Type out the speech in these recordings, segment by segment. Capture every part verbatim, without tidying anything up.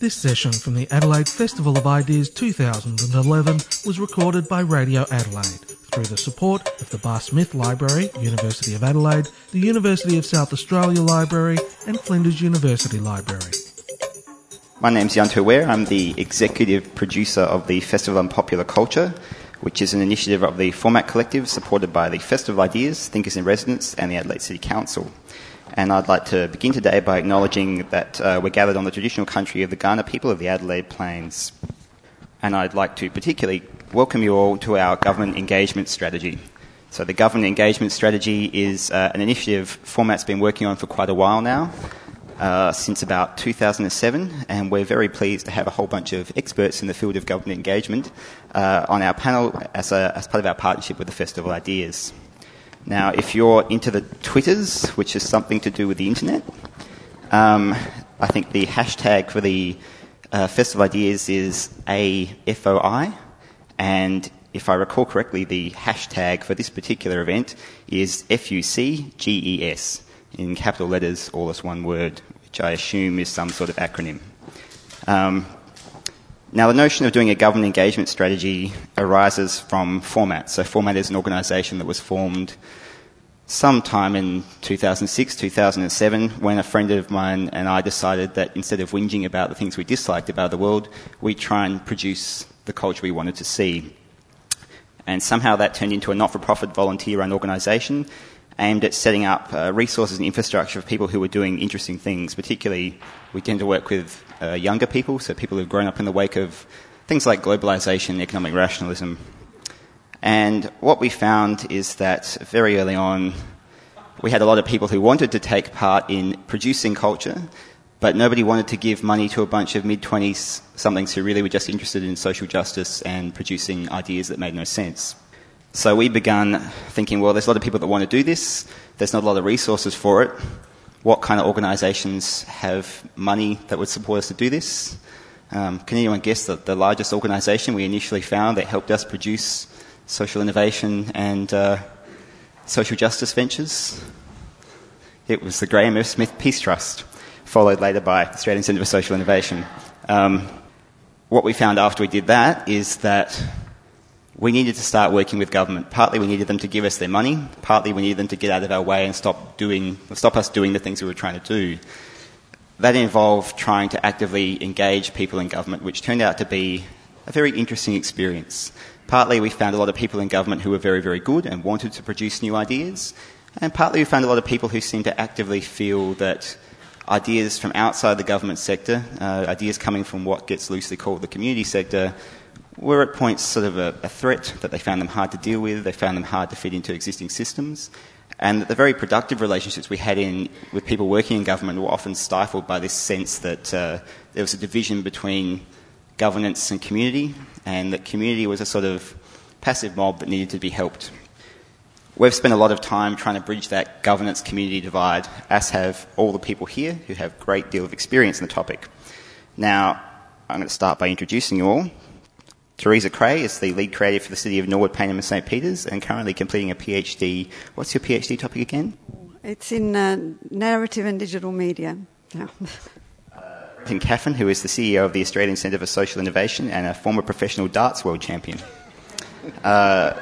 This session from the Adelaide Festival of Ideas two thousand eleven was recorded by Radio Adelaide through the support of the Bar Smith Library, University of Adelaide, the University of South Australia Library and Flinders University Library. My name's Jan Terware. I'm the executive producer of the Festival on Popular Culture, which is an initiative of the Format Collective supported by the Festival of Ideas, Thinkers in Residence and the Adelaide City Council. And I'd like to begin today by acknowledging that uh, we're gathered on the traditional country of the Kaurna people of the Adelaide Plains. And I'd like to particularly welcome you all to our government engagement strategy. So the government engagement strategy is uh, an initiative Format's been working on for quite a while now, uh, since about two thousand seven, and we're very pleased to have a whole bunch of experts in the field of government engagement uh, on our panel as, a, as part of our partnership with the Festival of Ideas. Now, if you're into the Twitters, which is something to do with the internet, um, I think the hashtag for the uh, Festival of Ideas is A F O I, and if I recall correctly, the hashtag for this particular event is F U C G E S, in capital letters, all as one word, which I assume is some sort of acronym. Um, Now, the notion of doing a government engagement strategy arises from Format. So Format is an organisation that was formed sometime in two thousand six, two thousand seven, when a friend of mine and I decided that instead of whinging about the things we disliked about the world, we'd try and produce the culture we wanted to see. And somehow that turned into a not-for-profit volunteer-run organisation aimed at setting up uh, resources and infrastructure for people who were doing interesting things. Particularly, we tend to work with uh, younger people, so people who've grown up in the wake of things like globalisation, economic rationalism. And what we found is that very early on, we had a lot of people who wanted to take part in producing culture, but nobody wanted to give money to a bunch of mid-twenties-somethings who really were just interested in social justice and producing ideas that made no sense. So we began thinking, well, there's a lot of people that want to do this. There's not a lot of resources for it. What kind of organisations have money that would support us to do this? Um, can anyone guess that the largest organisation we initially found that helped us produce social innovation and uh, social justice ventures? It was the Graham F. Smith Peace Trust, followed later by the Australian Centre for Social Innovation. Um, what we found after we did that is that we needed to start working with government. Partly we needed them to give us their money, partly we needed them to get out of our way and stop doing, stop us doing the things we were trying to do. That involved trying to actively engage people in government, which turned out to be a very interesting experience. Partly we found a lot of people in government who were very, very good and wanted to produce new ideas, and partly we found a lot of people who seemed to actively feel that ideas from outside the government sector, uh, ideas coming from what gets loosely called the community sector, were at points sort of a, a threat, that they found them hard to deal with, they found them hard to fit into existing systems, and that the very productive relationships we had in with people working in government were often stifled by this sense that uh, there was a division between governance and community, and that community was a sort of passive mob that needed to be helped. We've spent a lot of time trying to bridge that governance-community divide, as have all the people here who have a great deal of experience in the topic. Now, I'm going to start by introducing you all. Teresa Cray is the lead creative for the City of Norwood, Payneham and St Peters, and currently completing a PhD. What's your PhD topic again? It's in uh, narrative and digital media. Yeah. Brenton Caffin, who is the C E O of the Australian Centre for Social Innovation and a former professional darts world champion. Uh,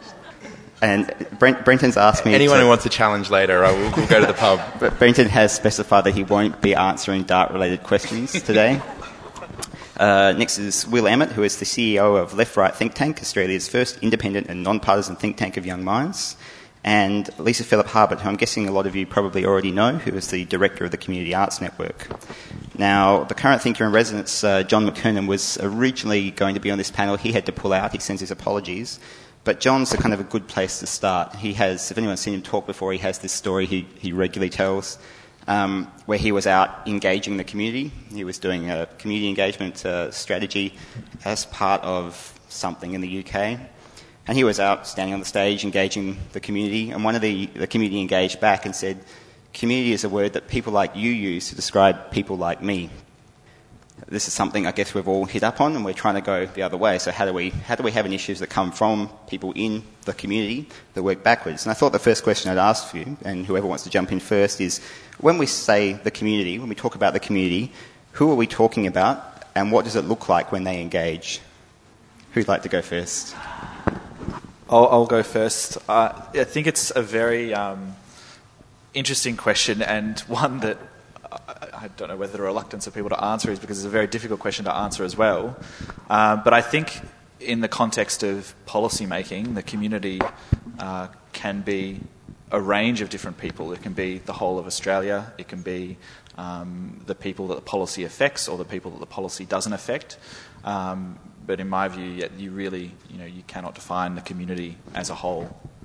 and Brent, Brenton's asked me... Anyone to, who wants a challenge later, I will we'll go to the pub. But Brenton has specified that he won't be answering dart-related questions today. Uh, next is Will Emmett, who is the C E O of Left Right Think Tank, Australia's first independent and non-partisan think tank of young minds. And Lisa Phillip-Harbert, who I'm guessing a lot of you probably already know, who is the director of the Community Arts Network. Now, the current thinker in residence, uh, John McKernan, was originally going to be on this panel. He had to pull out. He sends his apologies. But John's a kind of a good place to start. He has, if anyone's seen him talk before, he has this story he, he regularly tells, um, where he was out engaging the community. He was doing a community engagement uh, strategy as part of something in the U K. And he was out standing on the stage engaging the community, and one of the, the community engaged back and said, community is a word that people like you use to describe people like me. This is something I guess we've all hit up on, and we're trying to go the other way. So how do we how do we have initiatives that come from people in the community that work backwards? And I thought the first question I'd ask for you, and whoever wants to jump in first, is when we say the community, when we talk about the community, who are we talking about, and what does it look like when they engage? Who'd like to go first? I'll, I'll go first. Uh, I think it's a very um, interesting question, and one that I, I don't know whether the reluctance of people to answer is because it's a very difficult question to answer as well. Uh, but I think in the context of policy making, the community uh, can be a range of different people. It can be the whole of Australia. It can be um, the people that the policy affects or the people that the policy doesn't affect. Um, but in my view, you really, you know, you cannot define the community as a whole.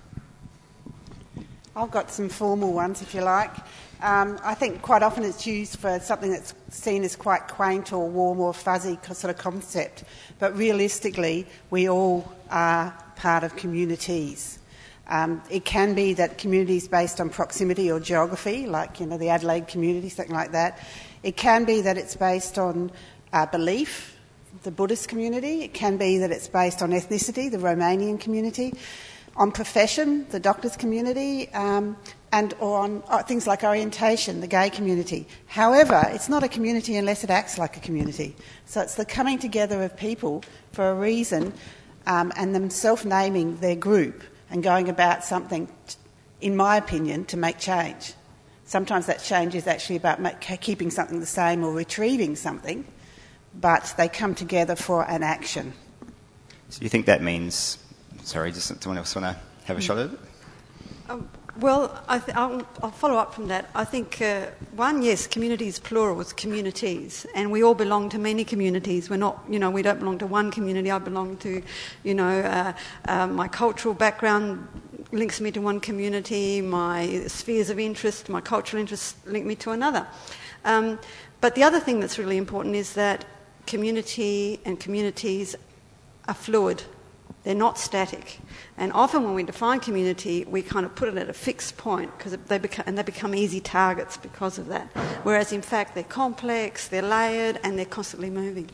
I've got some formal ones, if you like. Um, I think quite often it's used for something that's seen as quite quaint or warm or fuzzy sort of concept. But realistically, we all are part of communities. Um, it can be that communities based on proximity or geography, like, you know, the Adelaide community, something like that. It can be that it's based on uh, belief, the Buddhist community. It can be that it's based on ethnicity, the Romanian community. On profession, the doctors' community, um, and or on uh, things like orientation, the gay community. However, it's not a community unless it acts like a community. So it's the coming together of people for a reason, um, and them self-naming their group and going about something, t- in my opinion, to make change. Sometimes that change is actually about make, keeping something the same or retrieving something, but they come together for an action. So do you think that means... Sorry, does someone else want to have a shot at it? Um, well, I th- I'll, I'll follow up from that. I think, uh, one, yes, community is plural, it's communities, and we all belong to many communities. We're not, you know, we don't belong to one community. I belong to, you know, uh, uh, my cultural background links me to one community, my spheres of interest, my cultural interests link me to another. Um, but the other thing that's really important is that community and communities are fluid. They're not static. And often when we define community, we kind of put it at a fixed point because they become, and they become easy targets because of that. Whereas in fact they're complex, they're layered, and they're constantly moving.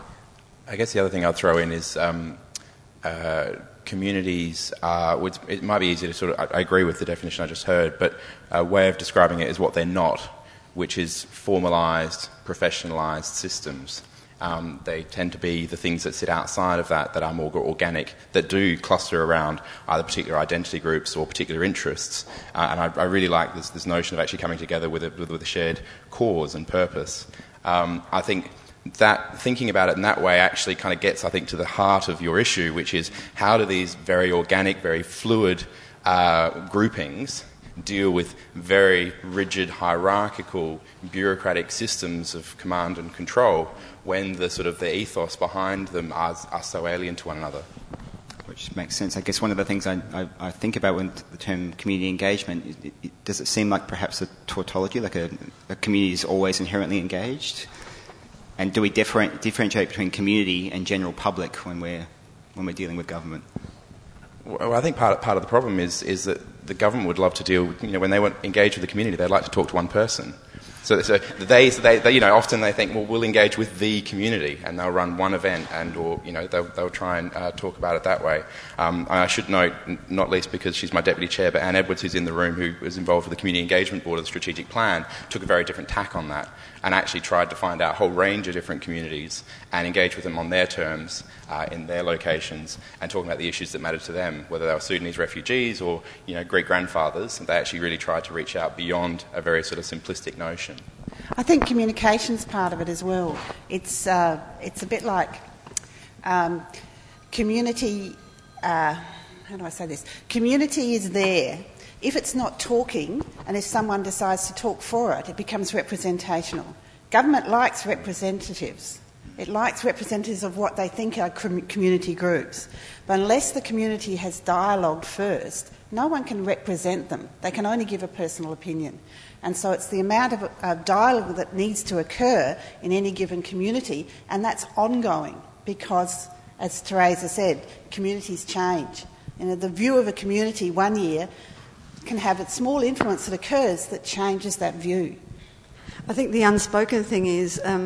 I guess the other thing I'll throw in is um, uh, communities are, would, it might be easy to sort of, I, I agree with the definition I just heard, but a way of describing it is what they're not, which is formalised, professionalised systems. Um, they tend to be the things that sit outside of that, that are more organic, that do cluster around either particular identity groups or particular interests. Uh, and I, I really like this, this notion of actually coming together with a, with, with a shared cause and purpose. Um, I think that thinking about it in that way actually kind of gets, I think, to the heart of your issue, which is how do these very organic, very fluid uh, groupings deal with very rigid, hierarchical, bureaucratic systems of command and control when the sort of the ethos behind them are, are so alien to one another. Which makes sense. I guess one of the things I, I, I think about when the term community engagement, it, it, does it seem like perhaps a tautology, like a, a community is always inherently engaged? And do we different, differentiate between community and general public when we're when we're dealing with government? Well, I think part part of the problem is is that the government would love to deal with, you know, when they want to engage with the community, they'd like to talk to one person. So, so they, so they, they, you know, often they think, well, we'll engage with the community, and they'll run one event, and or you know, they'll, they'll try and uh, talk about it that way. Um, I should note, not least because she's my deputy chair, but Anne Edwards, who's in the room, who was involved with the Community Engagement Board of the Strategic Plan, took a very different tack on that, and actually tried to find out a whole range of different communities and engage with them on their terms, uh, in their locations, and talking about the issues that mattered to them, whether they were Sudanese refugees or, you know, Greek grandfathers. They actually really tried to reach out beyond a very sort of simplistic notion. I think communication's part of it as well. It's uh, it's a bit like um, community. Uh, how do I say this? Community is there. If it's not talking, and if someone decides to talk for it, it becomes representational. Government likes representatives. It likes representatives of what they think are community groups. But unless the community has dialogue first, no one can represent them. They can only give a personal opinion. And so it's the amount of uh, dialogue that needs to occur in any given community, and that's ongoing because, as Teresa said, communities change. You know, the view of a community one year can have a small influence that occurs that changes that view. I think the unspoken thing is um,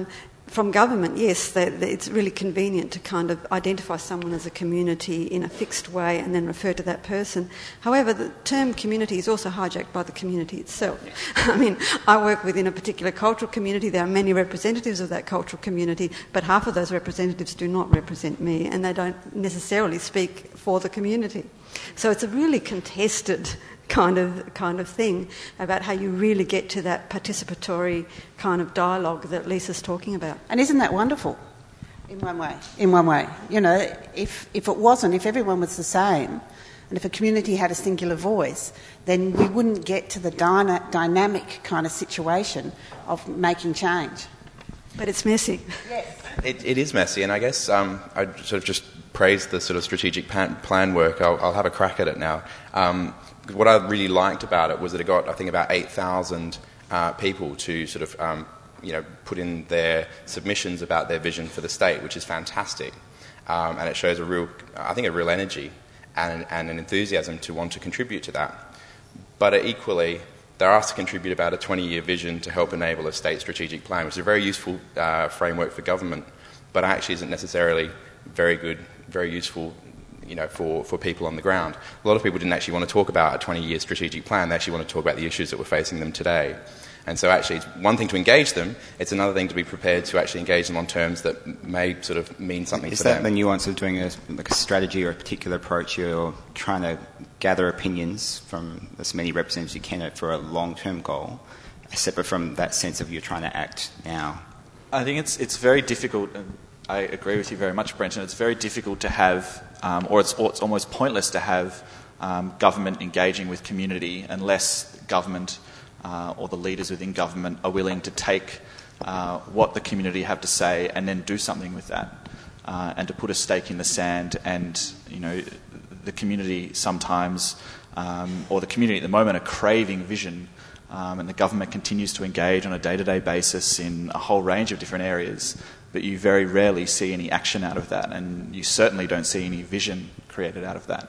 from government, yes, they, they, it's really convenient to kind of identify someone as a community in a fixed way and then refer to that person. However, the term community is also hijacked by the community itself. I mean, I work within a particular cultural community. There are many representatives of that cultural community, but half of those representatives do not represent me, and they don't necessarily speak for the community. So it's a really contested kind of kind of thing about how you really get to that participatory kind of dialogue that Lisa's talking about. And isn't that wonderful? In one way. In one way. You know, if, if it wasn't, if everyone was the same, and if a community had a singular voice, then we wouldn't get to the dyna- dynamic kind of situation of making change. But it's messy. Yes. It, it is messy, and I guess um, I'd sort of just praise the sort of strategic plan, plan work. I'll, I'll have a crack at it now. Um, What I really liked about it was that it got, I think, about eight thousand uh, people to sort of, um, you know, put in their submissions about their vision for the state, which is fantastic. Um, and it shows a real, I think, a real energy and, and an enthusiasm to want to contribute to that. But equally, they're asked to contribute about a twenty-year vision to help enable a state strategic plan, which is a very useful uh, framework for government, but actually isn't necessarily very good, very useful, you know, for, for people on the ground. A lot of people didn't actually want to talk about a twenty-year strategic plan. They actually want to talk about the issues that were facing them today. And so actually it's one thing to engage them, it's another thing to be prepared to actually engage them on terms that may sort of mean something Is for them. Is that the nuance of doing a, like a strategy or a particular approach? You're trying to gather opinions from as many representatives as you can for a long-term goal, separate from that sense of you're trying to act now? I think it's it's very difficult, and I agree with you very much, Brenton. It's very difficult to have, um, or, it's, or it's almost pointless to have um, government engaging with community unless government uh, or the leaders within government are willing to take uh, what the community have to say and then do something with that, uh, and to put a stake in the sand. And, you know, the community sometimes, um, or the community at the moment, are craving vision, um, and the government continues to engage on a day-to-day basis in a whole range of different areas. But you very rarely see any action out of that, and you certainly don't see any vision created out of that.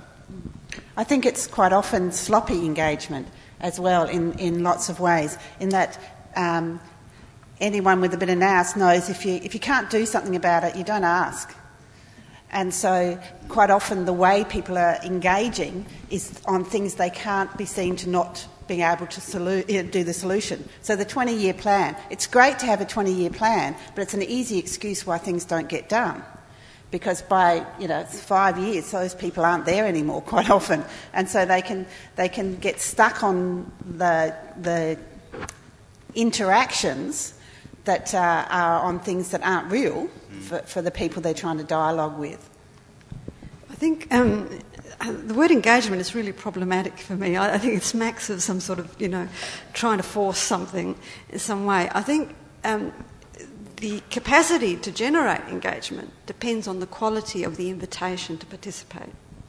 I think it's quite often sloppy engagement as well in, in lots of ways, in that um, anyone with a bit of nous knows if you, if you can't do something about it, you don't ask. And so quite often the way people are engaging is on things they can't be seen to not being able to solu- do the solution. So the twenty-year plan, it's great to have a twenty-year plan, but it's an easy excuse why things don't get done. Because by, you know, it's five years, those people aren't there anymore quite often. And so they can they can get stuck on the the interactions that uh, are on things that aren't real mm. for, for the people they're trying to dialogue with. I think um, the word engagement is really problematic for me. I, I think it smacks of some sort of, you know, trying to force something in some way. I think um, the capacity to generate engagement depends on the quality of the invitation to participate.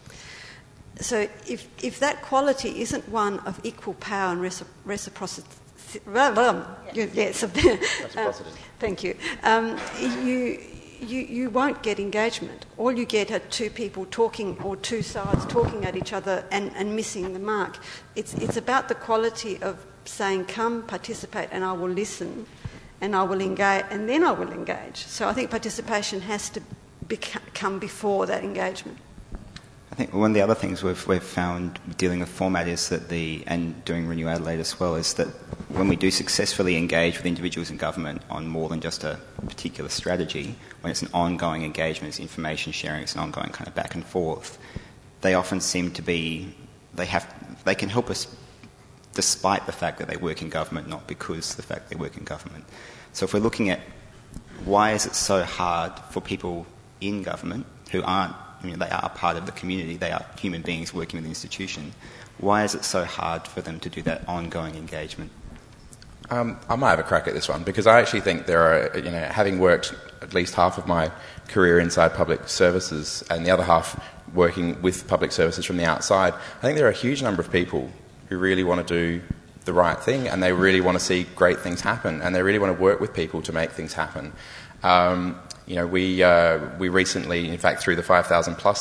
So if if that quality isn't one of equal power and recipro- reciprocity, yes, yes. uh, thank you. Um, you. You, you won't get engagement. All you get are two people talking, or two sides talking at each other and, and missing the mark. It's it's about the quality of saying, come, participate, and I will listen, and I will engage, and then I will engage. So I think participation has to beca- come before that engagement. I think one of the other things we've we've found dealing with format is that the, and doing Renew Adelaide as well, is that when we do successfully engage with individuals in government on more than just a particular strategy, when it's an ongoing engagement, it's information sharing, it's an ongoing kind of back and forth, they often seem to be, they have, they can help us despite the fact that they work in government, not because of the fact they work in government. So if we're looking at why is it so hard for people in government who aren't, I mean, they are part of the community, they are human beings working with the institution, why is it so hard for them to do that ongoing engagement? Um, I might have a crack at this one, because I actually think there are, you know, having worked at least half of my career inside public services and the other half working with public services from the outside, I think there are a huge number of people who really want to do the right thing, and they really want to see great things happen, and they really want to work with people to make things happen. Um, you know, we uh, we recently, in fact, through the five thousand plus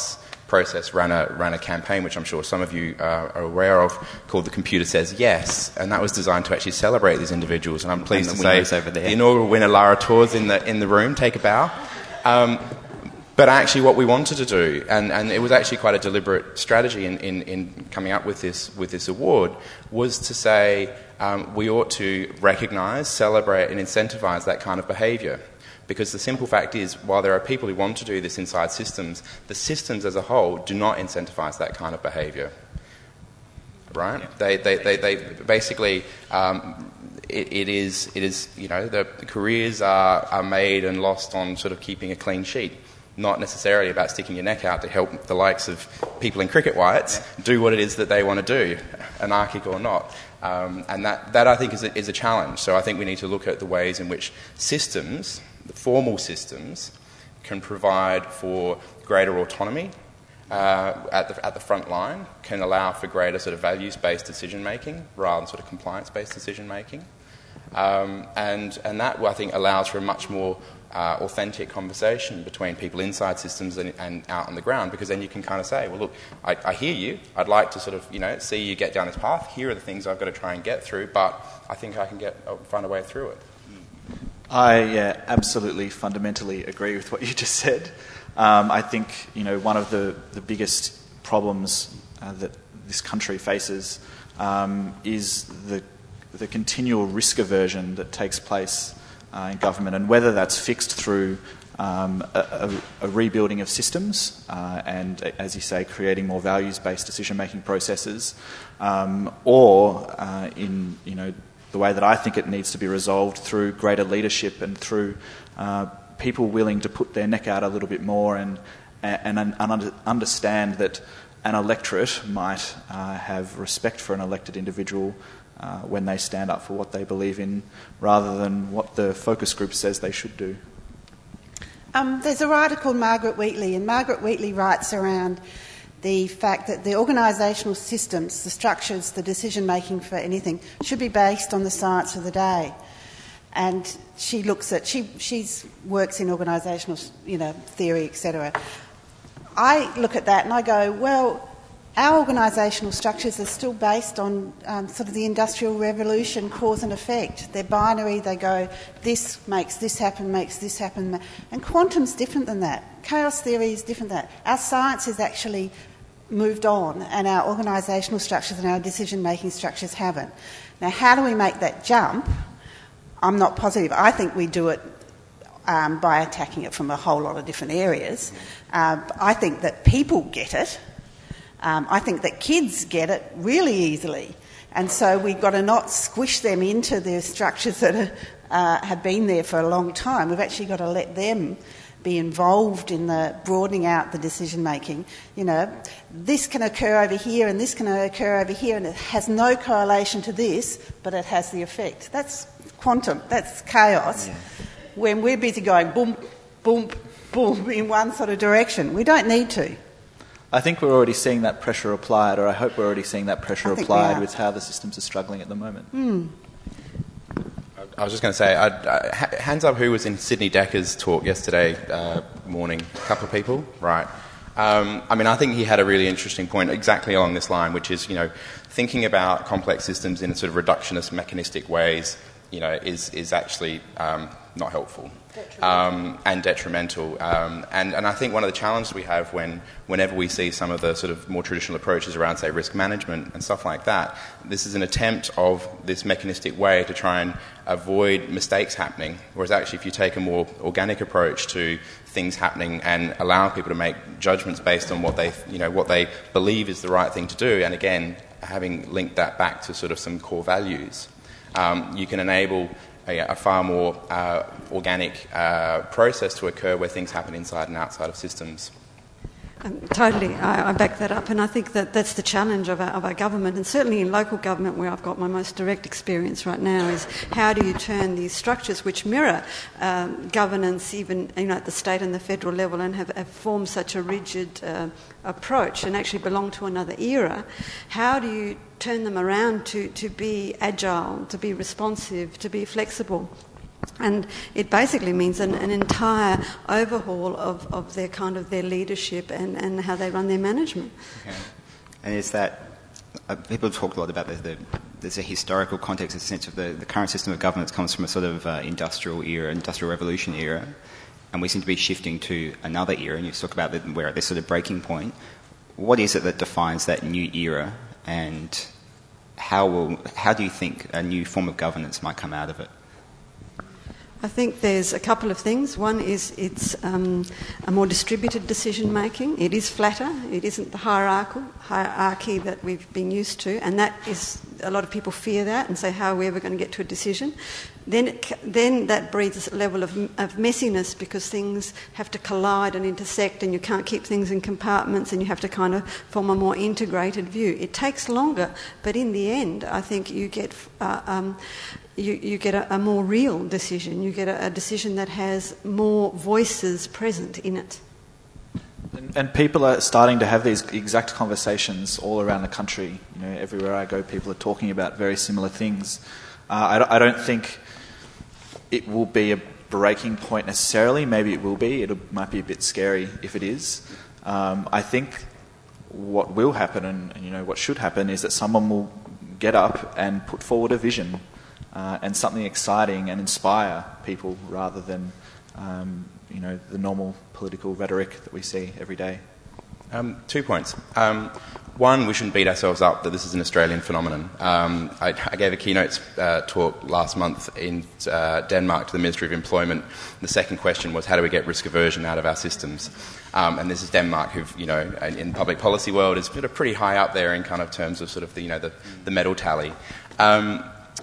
process ran a ran a campaign, which I'm sure some of you uh, are aware of, called The Computer Says Yes, and that was designed to actually celebrate these individuals. And I'm pleased and to say over there. the inaugural winner, Lara Torres, in the in the room. Take a bow. Um, but actually, what we wanted to do, and, and it was actually quite a deliberate strategy in, in, in coming up with this with this award, was to say um, we ought to recognise, celebrate, and incentivise that kind of behaviour. Because the simple fact is, while there are people who want to do this inside systems, the systems as a whole do not incentivise that kind of behaviour. Right? Yeah. They, they, they, they basically, um, it, it is, it is, you know, the careers are, are made and lost on sort of keeping a clean sheet, not necessarily about sticking your neck out to help the likes of people in cricket wights do what it is that they want to do, anarchic or not. Um, and that, that I think is a, is a challenge. So I think we need to look at the ways in which systems, the formal systems, can provide for greater autonomy uh, at the at the front line, can allow for greater sort of values-based decision making rather than sort of compliance-based decision making, um, and and that I think allows for a much more uh, authentic conversation between people inside systems and, and out on the ground, because then you can kind of say, well, look, I, I hear you. I'd like to sort of you know see you get down this path. Here are the things I've got to try and get through, but I think I can get uh, find a way through it. I uh, absolutely fundamentally agree with what you just said. Um, I think you know one of the, the biggest problems uh, that this country faces um, is the the continual risk aversion that takes place uh, in government, and whether that's fixed through um, a, a, a rebuilding of systems uh, and, as you say, creating more values-based decision-making processes, um, or uh, in you know. the way that I think it needs to be resolved through greater leadership and through uh, people willing to put their neck out a little bit more and and, and understand that an electorate might uh, have respect for an elected individual uh, when they stand up for what they believe in, rather than what the focus group says they should do. Um, there's a writer called Margaret Wheatley, and Margaret Wheatley writes around the fact that the organisational systems, the structures, the decision-making for anything should be based on the science of the day. And she looks at, she she's works in organisational, you know, theory, et cetera. I look at that and I go, well, our organisational structures are still based on um, sort of the Industrial Revolution, cause and effect. They're binary, they go, this makes this happen, makes this happen. And quantum's different than that. Chaos theory is different than that. Our science is actually moved on, and our organisational structures and our decision-making structures haven't. Now, how do we make that jump? I'm not positive. I think we do it um, by attacking it from a whole lot of different areas. Uh, I think that people get it. Um, I think that kids get it really easily. And so we've got to not squish them into the structures that are, uh, have been there for a long time. We've actually got to let them be involved in the broadening out the decision making. You know, this can occur over here and this can occur over here, and it has no correlation to this, but it has the effect. That's quantum, that's chaos. Yeah. When we're busy going boom, boom, boom in one sort of direction. We don't need to. I think we're already seeing that pressure applied, or I hope we're already seeing that pressure applied with how the systems are struggling at the moment. Mm. I was just going to say, I, I, hands up who was in Sydney Decker's talk yesterday uh, morning? A couple of people? Right. Um, I mean, I think he had a really interesting point exactly along this line, which is, you know, thinking about complex systems in sort of reductionist, mechanistic ways, you know, is, is actually um, not helpful. Um, and detrimental. Um, and, and I think one of the challenges we have when whenever we see some of the sort of more traditional approaches around, say, risk management and stuff like that, this is an attempt of this mechanistic way to try and avoid mistakes happening. Whereas actually if you take a more organic approach to things happening and allow people to make judgments based on what they, you know, what they believe is the right thing to do, and again, having linked that back to sort of some core values, um, you can enable A, a far more uh, organic uh, process to occur where things happen inside and outside of systems. Um, totally, I, I back that up, and I think that that's the challenge of our, of our government, and certainly in local government, where I've got my most direct experience right now, is how do you turn these structures which mirror um, governance, even you know at the state and the federal level, and have, have formed such a rigid uh, approach and actually belong to another era. How do you turn them around to, to be agile, to be responsive, to be flexible? And it basically means an, an entire overhaul of, of their kind of their leadership and, and how they run their management. Okay. And is that, uh, people talk a lot about the, the, there's a historical context, in the sense of the, the current system of governance comes from a sort of uh, industrial era, industrial revolution era, and we seem to be shifting to another era, and you talk about that we're at this sort of breaking point. What is it that defines that new era, and how will, how do you think a new form of governance might come out of it? I think there's a couple of things. One is it's um, a more distributed decision making. It is flatter. It isn't the hierarchical hierarchy that we've been used to, and that is, a lot of people fear that and say, how are we ever going to get to a decision? Then, it, then that breeds a level of, of messiness, because things have to collide and intersect, and you can't keep things in compartments, and you have to kind of form a more integrated view. It takes longer, but in the end, I think you get uh, um, you, you get a, a more real decision. You get a, a decision that has more voices present in it. And, and people are starting to have these exact conversations all around the country. You know, everywhere I go, people are talking about very similar things. Uh, I, don't, I don't think it will be a breaking point necessarily. Maybe it will be. It might be a bit scary if it is. Um, I think what will happen, and, and you know what should happen, is that someone will get up and put forward a vision uh, and something exciting and inspire people, rather than um, you know the normal political rhetoric that we see every day. Um, two points. Um, One, we shouldn't beat ourselves up that this is an Australian phenomenon. Um, I, I gave a keynote uh, talk last month in uh, Denmark to the Ministry of Employment. The second question was, how do we get risk aversion out of our systems? Um, and this is Denmark, who, you know, in the public policy world is pretty high up there in kind of terms of sort of the, you know, the, the medal tally. Um,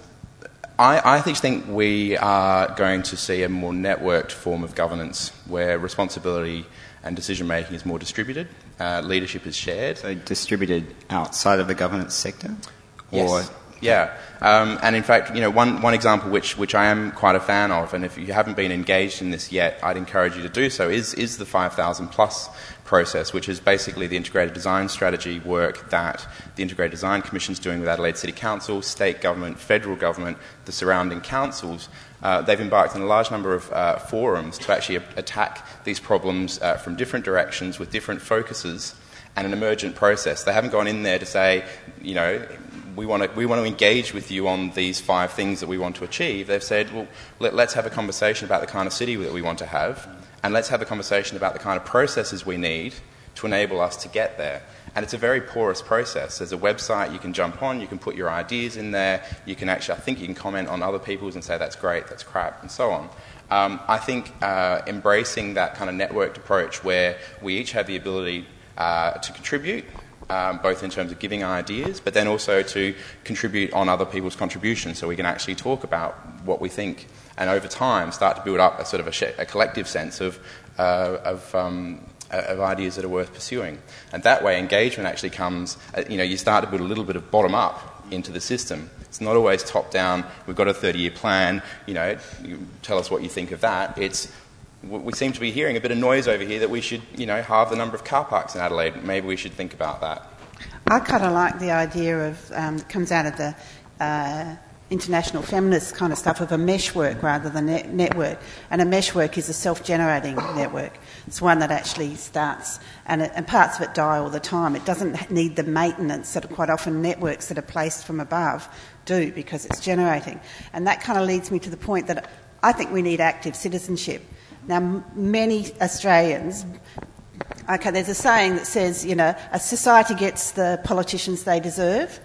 I, I think we are going to see a more networked form of governance where responsibility and decision-making is more distributed, uh, leadership is shared. So distributed outside of the governance sector? Or yes. Yeah. Um, and in fact, you know, one, one example which, which I am quite a fan of, and if you haven't been engaged in this yet, I'd encourage you to do so, is, is the five thousand plus process, which is basically the integrated design strategy work that the Integrated Design Commission is doing with Adelaide City Council, state government, federal government, the surrounding councils. Uh, they've embarked on a large number of uh, forums to actually a- attack these problems uh, from different directions with different focuses and an emergent process. They haven't gone in there to say, you know, we want to we want to engage with you on these five things that we want to achieve. They've said, well, let, let's have a conversation about the kind of city that we want to have, and let's have a conversation about the kind of processes we need to enable us to get there. And it's a very porous process. There's a website you can jump on, you can put your ideas in there, you can actually, I think you can comment on other people's and say that's great, that's crap, and so on. Um, I think uh, embracing that kind of networked approach where we each have the ability uh, to contribute, um, both in terms of giving ideas, but then also to contribute on other people's contributions, so we can actually talk about what we think, and over time start to build up a sort of a, sh- a collective sense of, uh, of um, of ideas that are worth pursuing. And that way engagement actually comes, uh, you know, you start to build a little bit of bottom-up into the system. It's not always top-down, we've got a thirty-year plan, you know, you tell us what you think of that. It's, we seem to be hearing a bit of noise over here that we should, you know, halve the number of car parks in Adelaide. Maybe we should think about that. I kind of like the idea of, um, comes out of the uh, international feminist kind of stuff, of a meshwork rather than a network. And a meshwork is a self-generating network. It's one that actually starts, and, it, and parts of it die all the time. It doesn't need the maintenance that quite often networks that are placed from above do, because it's generating. And that kind of leads me to the point that I think we need active citizenship. Now, m- many Australians... Okay, there's a saying that says, you know, a society gets the politicians they deserve.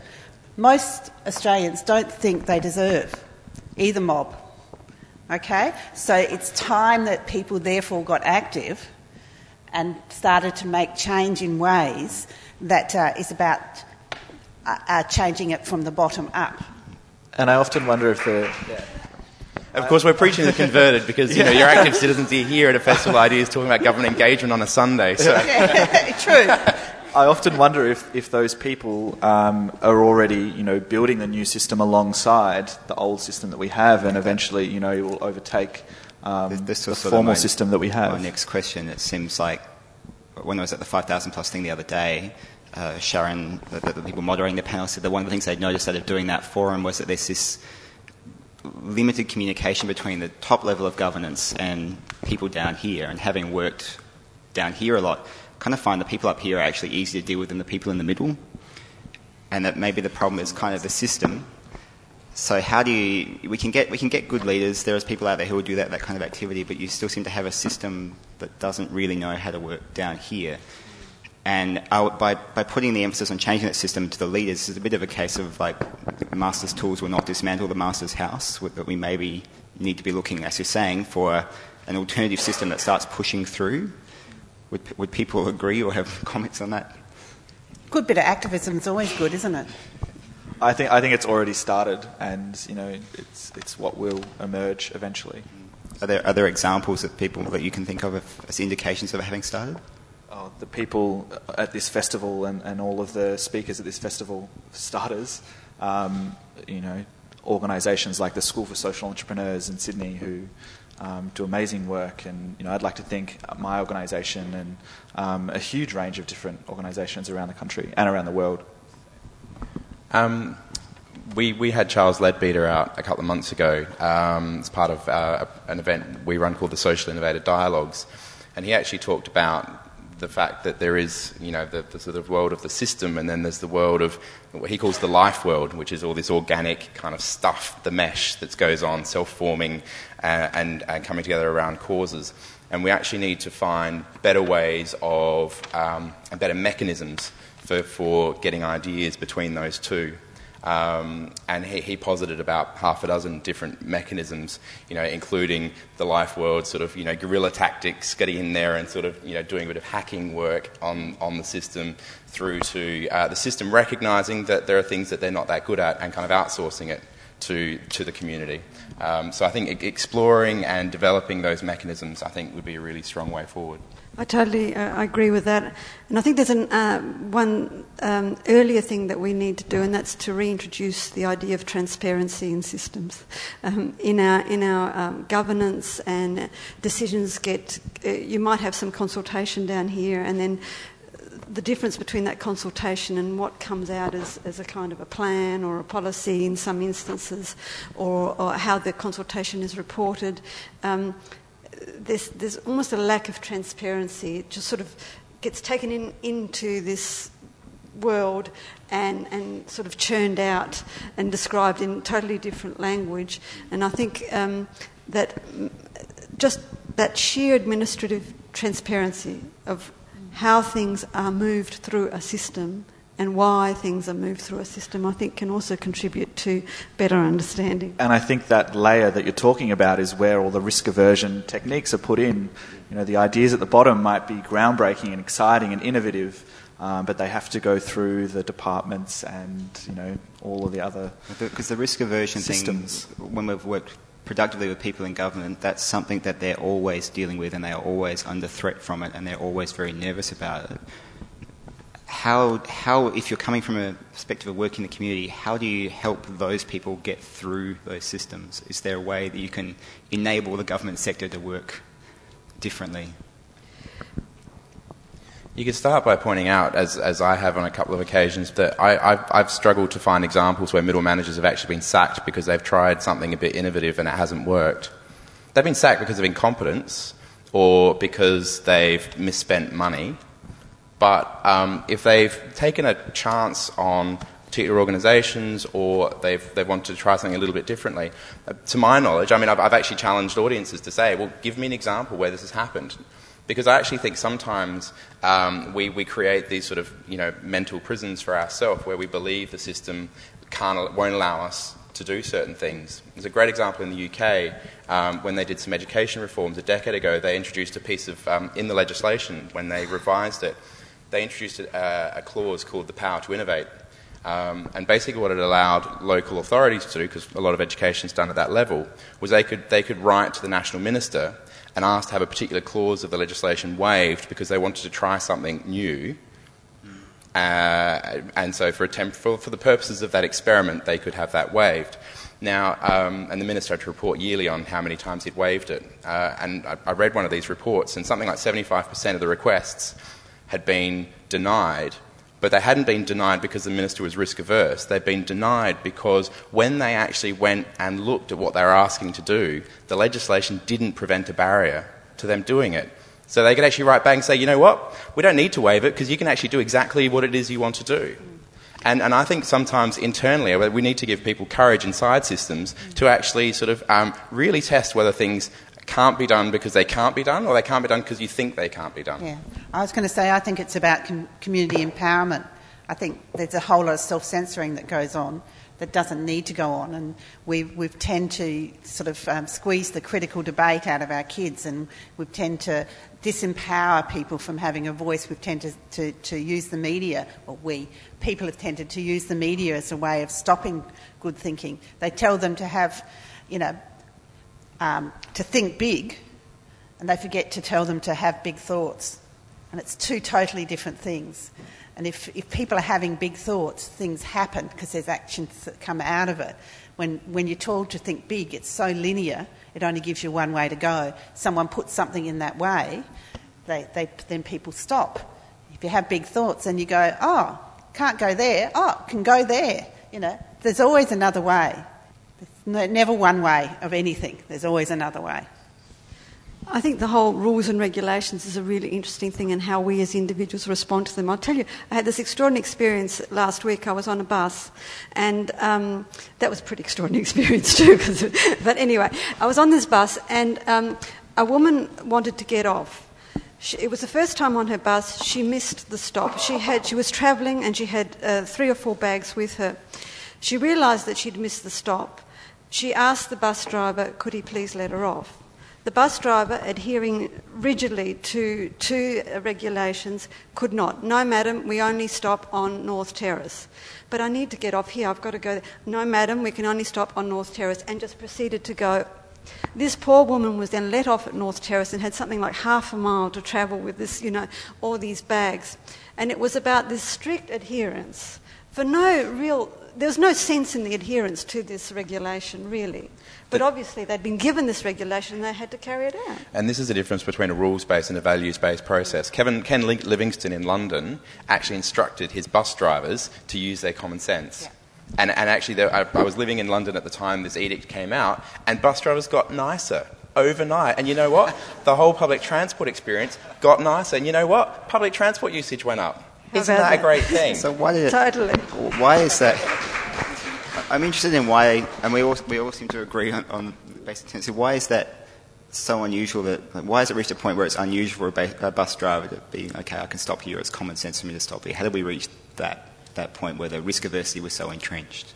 Most Australians don't think they deserve either mob. Okay? So it's time that people therefore got active and started to make change in ways that uh, is about uh, uh, changing it from the bottom up. And I often wonder if the... Yeah. Of course, we're preaching to the converted because, you know, your active citizens are here at a Festival Ideas talking about government engagement on a Sunday. So. Yeah, true. I often wonder if, if those people um, are already, you know, building the new system alongside the old system that we have, and eventually, you know, it will overtake um, this the was sort formal of my, system that we have. My next question, it seems like when I was at the five thousand plus thing the other day, uh, Sharon, the, the people moderating the panel, said that one of the things they'd noticed out of doing that forum was that there's this limited communication between the top level of governance and people down here, and having worked down here a lot, kind of find the people up here are actually easier to deal with than the people in the middle, and that maybe the problem is kind of the system. So how do you, we can get we can get good leaders, there's people out there who will do that, that kind of activity, but you still seem to have a system that doesn't really know how to work down here. And our, by, by putting the emphasis on changing that system to the leaders, it's a bit of a case of like master's tools will not dismantle the master's house, but we maybe need to be looking, as you're saying, for an alternative system that starts pushing through. Would, would people agree or have comments on that? Good bit of activism is always good, isn't it? I think I think it's already started, and you know it's it's what will emerge eventually. Are there are there examples of people that you can think of as indications of it having started? Oh, the people at this festival and, and all of the speakers at this festival, starters, um, you know, organisations like the School for Social Entrepreneurs in Sydney who um, do amazing work, and you know I'd like to think my organisation and um, a huge range of different organisations around the country and around the world. Um, we we had Charles Leadbeater out a couple of months ago um, as part of uh, an event we run called the Social Innovator Dialogues, and he actually talked about the fact that there is, you know, the, the sort of world of the system, and then there's the world of what he calls the life world, which is all this organic kind of stuff, the mesh that goes on, self-forming uh, and, and coming together around causes. And we actually need to find better ways of, um, and better mechanisms for, for getting ideas between those two. Um, and he, he posited about half a dozen different mechanisms, you know, including the life world, sort of, you know, guerrilla tactics, getting in there and sort of, you know, doing a bit of hacking work on, on the system, through to uh, the system recognising that there are things that they're not that good at and kind of outsourcing it to to the community. Um, so I think exploring and developing those mechanisms, I think, would be a really strong way forward. I totally uh, I agree with that. And I think there's an, uh, one um, earlier thing that we need to do, and that's to reintroduce the idea of transparency in systems. Um, in our in our um, governance and decisions get, uh, you might have some consultation down here, and then the difference between that consultation and what comes out as, as a kind of a plan or a policy in some instances, or, or how the consultation is reported, um, There's, there's almost a lack of transparency. It just sort of gets taken in, into this world and, and sort of churned out and described in totally different language. And I think um, that just that sheer administrative transparency of how things are moved through a system and why things are moved through a system, I think, can also contribute to better understanding. And I think that layer that you're talking about is where all the risk aversion techniques are put in. You know, the ideas at the bottom might be groundbreaking and exciting and innovative, um, but they have to go through the departments and, you know, all of the other Because the risk aversion systems. thing, when we've worked productively with people in government, that's something that they're always dealing with, and they are always under threat from it, and they're always very nervous about it. How, how, if you're coming from a perspective of working in the community, how do you help those people get through those systems? Is there a way that you can enable the government sector to work differently? You could start by pointing out, as as I have on a couple of occasions, that I, I've, I've struggled to find examples where middle managers have actually been sacked because they've tried something a bit innovative and it hasn't worked. They've been sacked because of incompetence or because they've misspent money. But um, if they've taken a chance on particular organisations, or they've they've wanted to try something a little bit differently, uh, to my knowledge, I mean, I've, I've actually challenged audiences to say, well, give me an example where this has happened. Because I actually think sometimes um, we, we create these sort of, you know, mental prisons for ourselves where we believe the system can't, won't allow us to do certain things. There's a great example in the U K um, when they did some education reforms a decade ago. They introduced a piece of, um, in the legislation, when they revised it, they introduced a, a clause called the power to innovate. Um, and basically what it allowed local authorities to do, because a lot of education is done at that level, was they could they could write to the national minister and ask to have a particular clause of the legislation waived because they wanted to try something new. Uh, and so for, a temp- for, for the purposes of that experiment, they could have that waived. Now, um, and the minister had to report yearly on how many times he'd waived it. Uh, and I, I read one of these reports, and something like seventy-five percent of the requests had been denied But they hadn't been denied because the minister was risk averse. They'd been denied because when they actually went and looked at what they were asking to do, the legislation didn't prevent a barrier to them doing it. So they could actually write back and say, you know what, we don't need to waive it because you can actually do exactly what it is you want to do. And, and I think sometimes internally we need to give people courage inside systems to actually sort of um, really test whether things can't be done because they can't be done, or they can't be done because you think they can't be done. Yeah, I was going to say I think it's about com- community empowerment. I think there's a whole lot of self-censoring that goes on that doesn't need to go on, and we we tend to sort of um, squeeze the critical debate out of our kids, and we tend to disempower people from having a voice. We've tended to, to, to use the media, or we, people have tended to use the media as a way of stopping good thinking. They tell them to have, you know, Um, to think big, and they forget to tell them to have big thoughts. And it's two totally different things. And if, if people are having big thoughts, things happen because there's actions that come out of it. When, when you're told to think big, it's so linear, it only gives you one way to go. Someone puts something in that way, they, they, then people stop. If you have big thoughts and you go, oh, can't go there, oh, can go there. You know, there's always another way. No, never one way of anything. There's always another way. I think the whole rules and regulations is a really interesting thing, and how we as individuals respond to them. I'll tell you, I had this extraordinary experience last week. I was on a bus, and um, that was a pretty extraordinary experience too. Cause, but anyway, I was on this bus, and um, a woman wanted to get off. She, it was the first time on her bus. She missed the stop. She had she was travelling, and she had uh, three or four bags with her. She realised that she'd missed the stop. She asked the bus driver, could he please let her off? The bus driver, adhering rigidly to, to regulations, could not. No, madam, we only stop on North Terrace. But I need to get off here, I've got to go there. No, madam, we can only stop on North Terrace, and just proceeded to go. This poor woman was then let off at North Terrace and had something like half a mile to travel with this, you know, all these bags. And it was about this strict adherence for no real... There was no sense in the adherence to this regulation, really. But obviously they'd been given this regulation and they had to carry it out. And this is the difference between a rules-based and a values-based process. Kevin, Ken Livingstone in London actually instructed his bus drivers to use their common sense. Yeah. And, and actually, there, I, I was living in London at the time this edict came out, and bus drivers got nicer overnight. And you know what? The whole public transport experience got nicer. And you know what? Public transport usage went up. Isn't that, that a great thing? So why did it, totally. Why is that? I'm interested in why, and we all we all seem to agree on, on basic tendency. Why is that so unusual? That like, why has it reached a point where it's unusual for a, ba- a bus driver to be okay? I can stop here. It's common sense for me to stop here. How did we reach that that point where the risk aversity was so entrenched?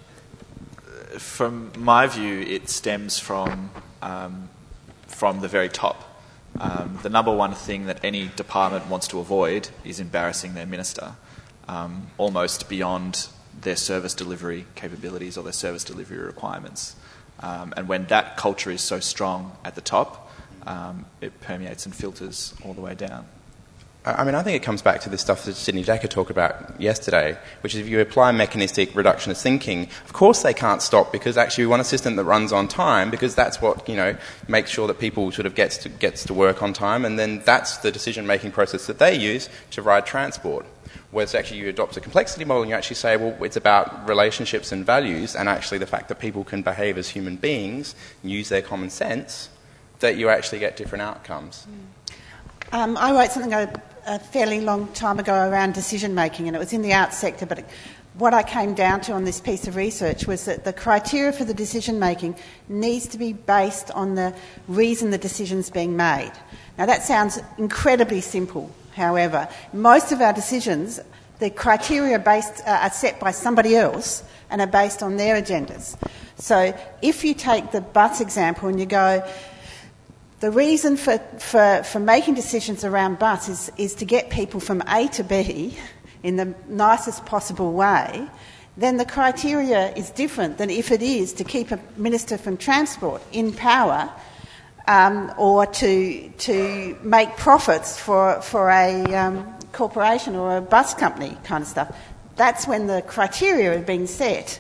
From my view, it stems from um, from the very top. Um, the number one thing that any department wants to avoid is embarrassing their minister, um, almost beyond their service delivery capabilities or their service delivery requirements. Um, and when that culture is so strong at the top, um, it permeates and filters all the way down. I mean, I think it comes back to the stuff that Sydney Jacker talked about yesterday, which is if you apply mechanistic reductionist thinking, of course they can't stop because actually we want a system that runs on time because that's what, you know, makes sure that people sort of gets to, gets to work on time, and then that's the decision-making process that they use to ride transport. Whereas actually you adopt a complexity model and you actually say, well, it's about relationships and values and actually the fact that people can behave as human beings and use their common sense, that you actually get different outcomes. Um, I wrote something a, a fairly long time ago around decision-making, and it was in the arts sector, but it, what I came down to on this piece of research was that the criteria for the decision-making needs to be based on the reason the decision's being made. Now, that sounds incredibly simple. However, most of our decisions, the criteria based, uh, are set by somebody else and are based on their agendas. So if you take the bus example and you go, the reason for, for, for making decisions around bus is, is to get people from A to B in the nicest possible way, then the criteria is different than if it is to keep a minister from transport in power Um, or to to make profits for for a um, corporation or a bus company kind of stuff. That's when the criteria are being set.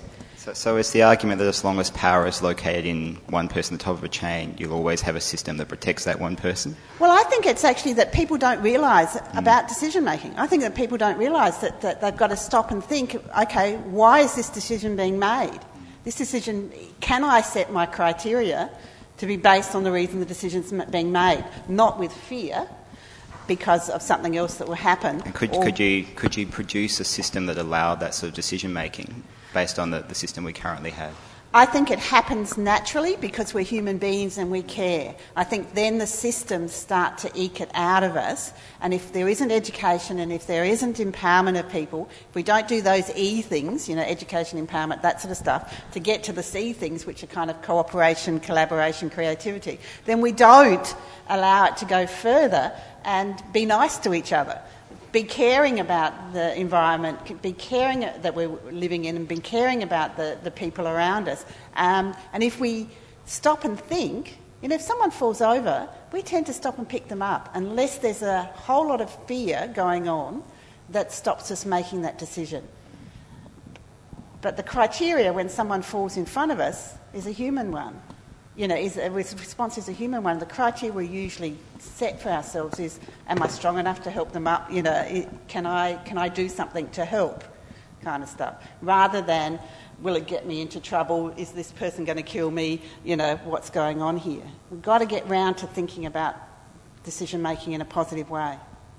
So, so it's the argument that as long as power is located in one person at the top of a chain, you'll always have a system that protects that one person? Well, I think it's actually that people don't realise about decision making. I think that people don't realise that, that they've got to stop and think, okay, why is this decision being made? This decision, can I set my criteria to be based on the reason the decision's being made, not with fear because of something else that will happen? And could, could, you, could you produce a system that allowed that sort of decision making based on the, the system we currently have? I think it happens naturally because we're human beings and we care. I think then the systems start to eke it out of us, and if there isn't education and if there isn't empowerment of people, if we don't do those E things, you know, education, empowerment, that sort of stuff, to get to the C things, which are kind of cooperation, collaboration, creativity, then we don't allow it to go further and be nice to each other. Be caring about the environment, be caring that we're living in, and be caring about the, the people around us. Um, and if we stop and think, you know, if someone falls over, we tend to stop and pick them up, unless there's a whole lot of fear going on that stops us making that decision. But the criteria when someone falls in front of us is a human one. You know, is, the response is a human one. The criteria we usually set for ourselves is, am I strong enough to help them up? You know, can I can I do something to help, kind of stuff, rather than, will it get me into trouble? Is this person going to kill me? You know, what's going on here? We've got to get round to thinking about decision making in a positive way.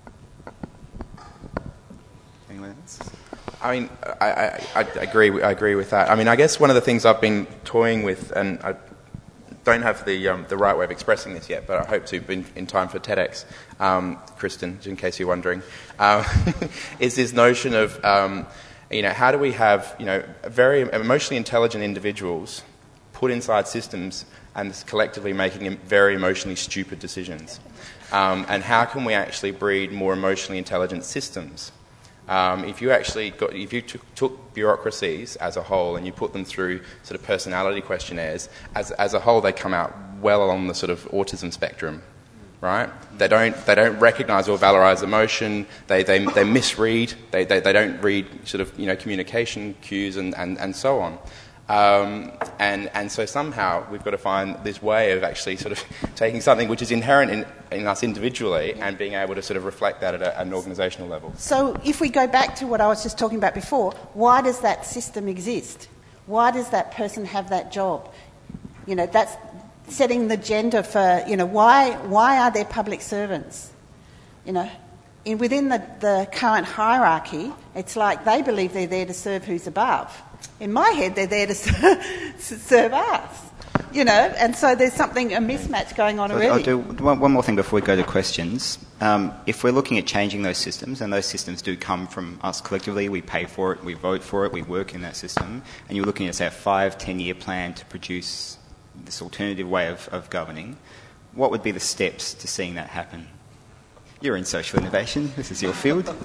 Anyone else? I mean, I, I, I agree. I agree with that. I mean, I guess one of the things I've been toying with, and I don't have the um, the right way of expressing this yet, but I hope to in, in time for TEDx, um, Kristen, in case you're wondering, uh, is this notion of, um, you know, how do we have, you know, very emotionally intelligent individuals put inside systems and collectively making very emotionally stupid decisions? Um, and how can we actually breed more emotionally intelligent systems? Um, if you actually got, if you took, took bureaucracies as a whole and you put them through sort of personality questionnaires, as as a whole they come out well along the sort of autism spectrum, right? They don't they don't recognise or valorise emotion. They they they misread. They, they they don't read sort of, you know, communication cues and and, and so on. Um, and and so somehow we've got to find this way of actually sort of taking something which is inherent in, in us individually and being able to sort of reflect that at a, an organisational level. So if we go back to what I was just talking about before, why does that system exist? Why does that person have that job? You know, that's setting the agenda for, you know, why why are there public servants? You know, in, within the, the current hierarchy, it's like they believe they're there to serve who's above. In my head, they're there to serve us, you know, and so there's something, a mismatch going on so already. I'll do one, one more thing before we go to questions. Um, if we're looking at changing those systems, and those systems do come from us collectively, we pay for it, we vote for it, we work in that system, and you're looking at, say, a five, ten-year plan to produce this alternative way of, of governing, what would be the steps to seeing that happen? You're in social innovation. This is your field.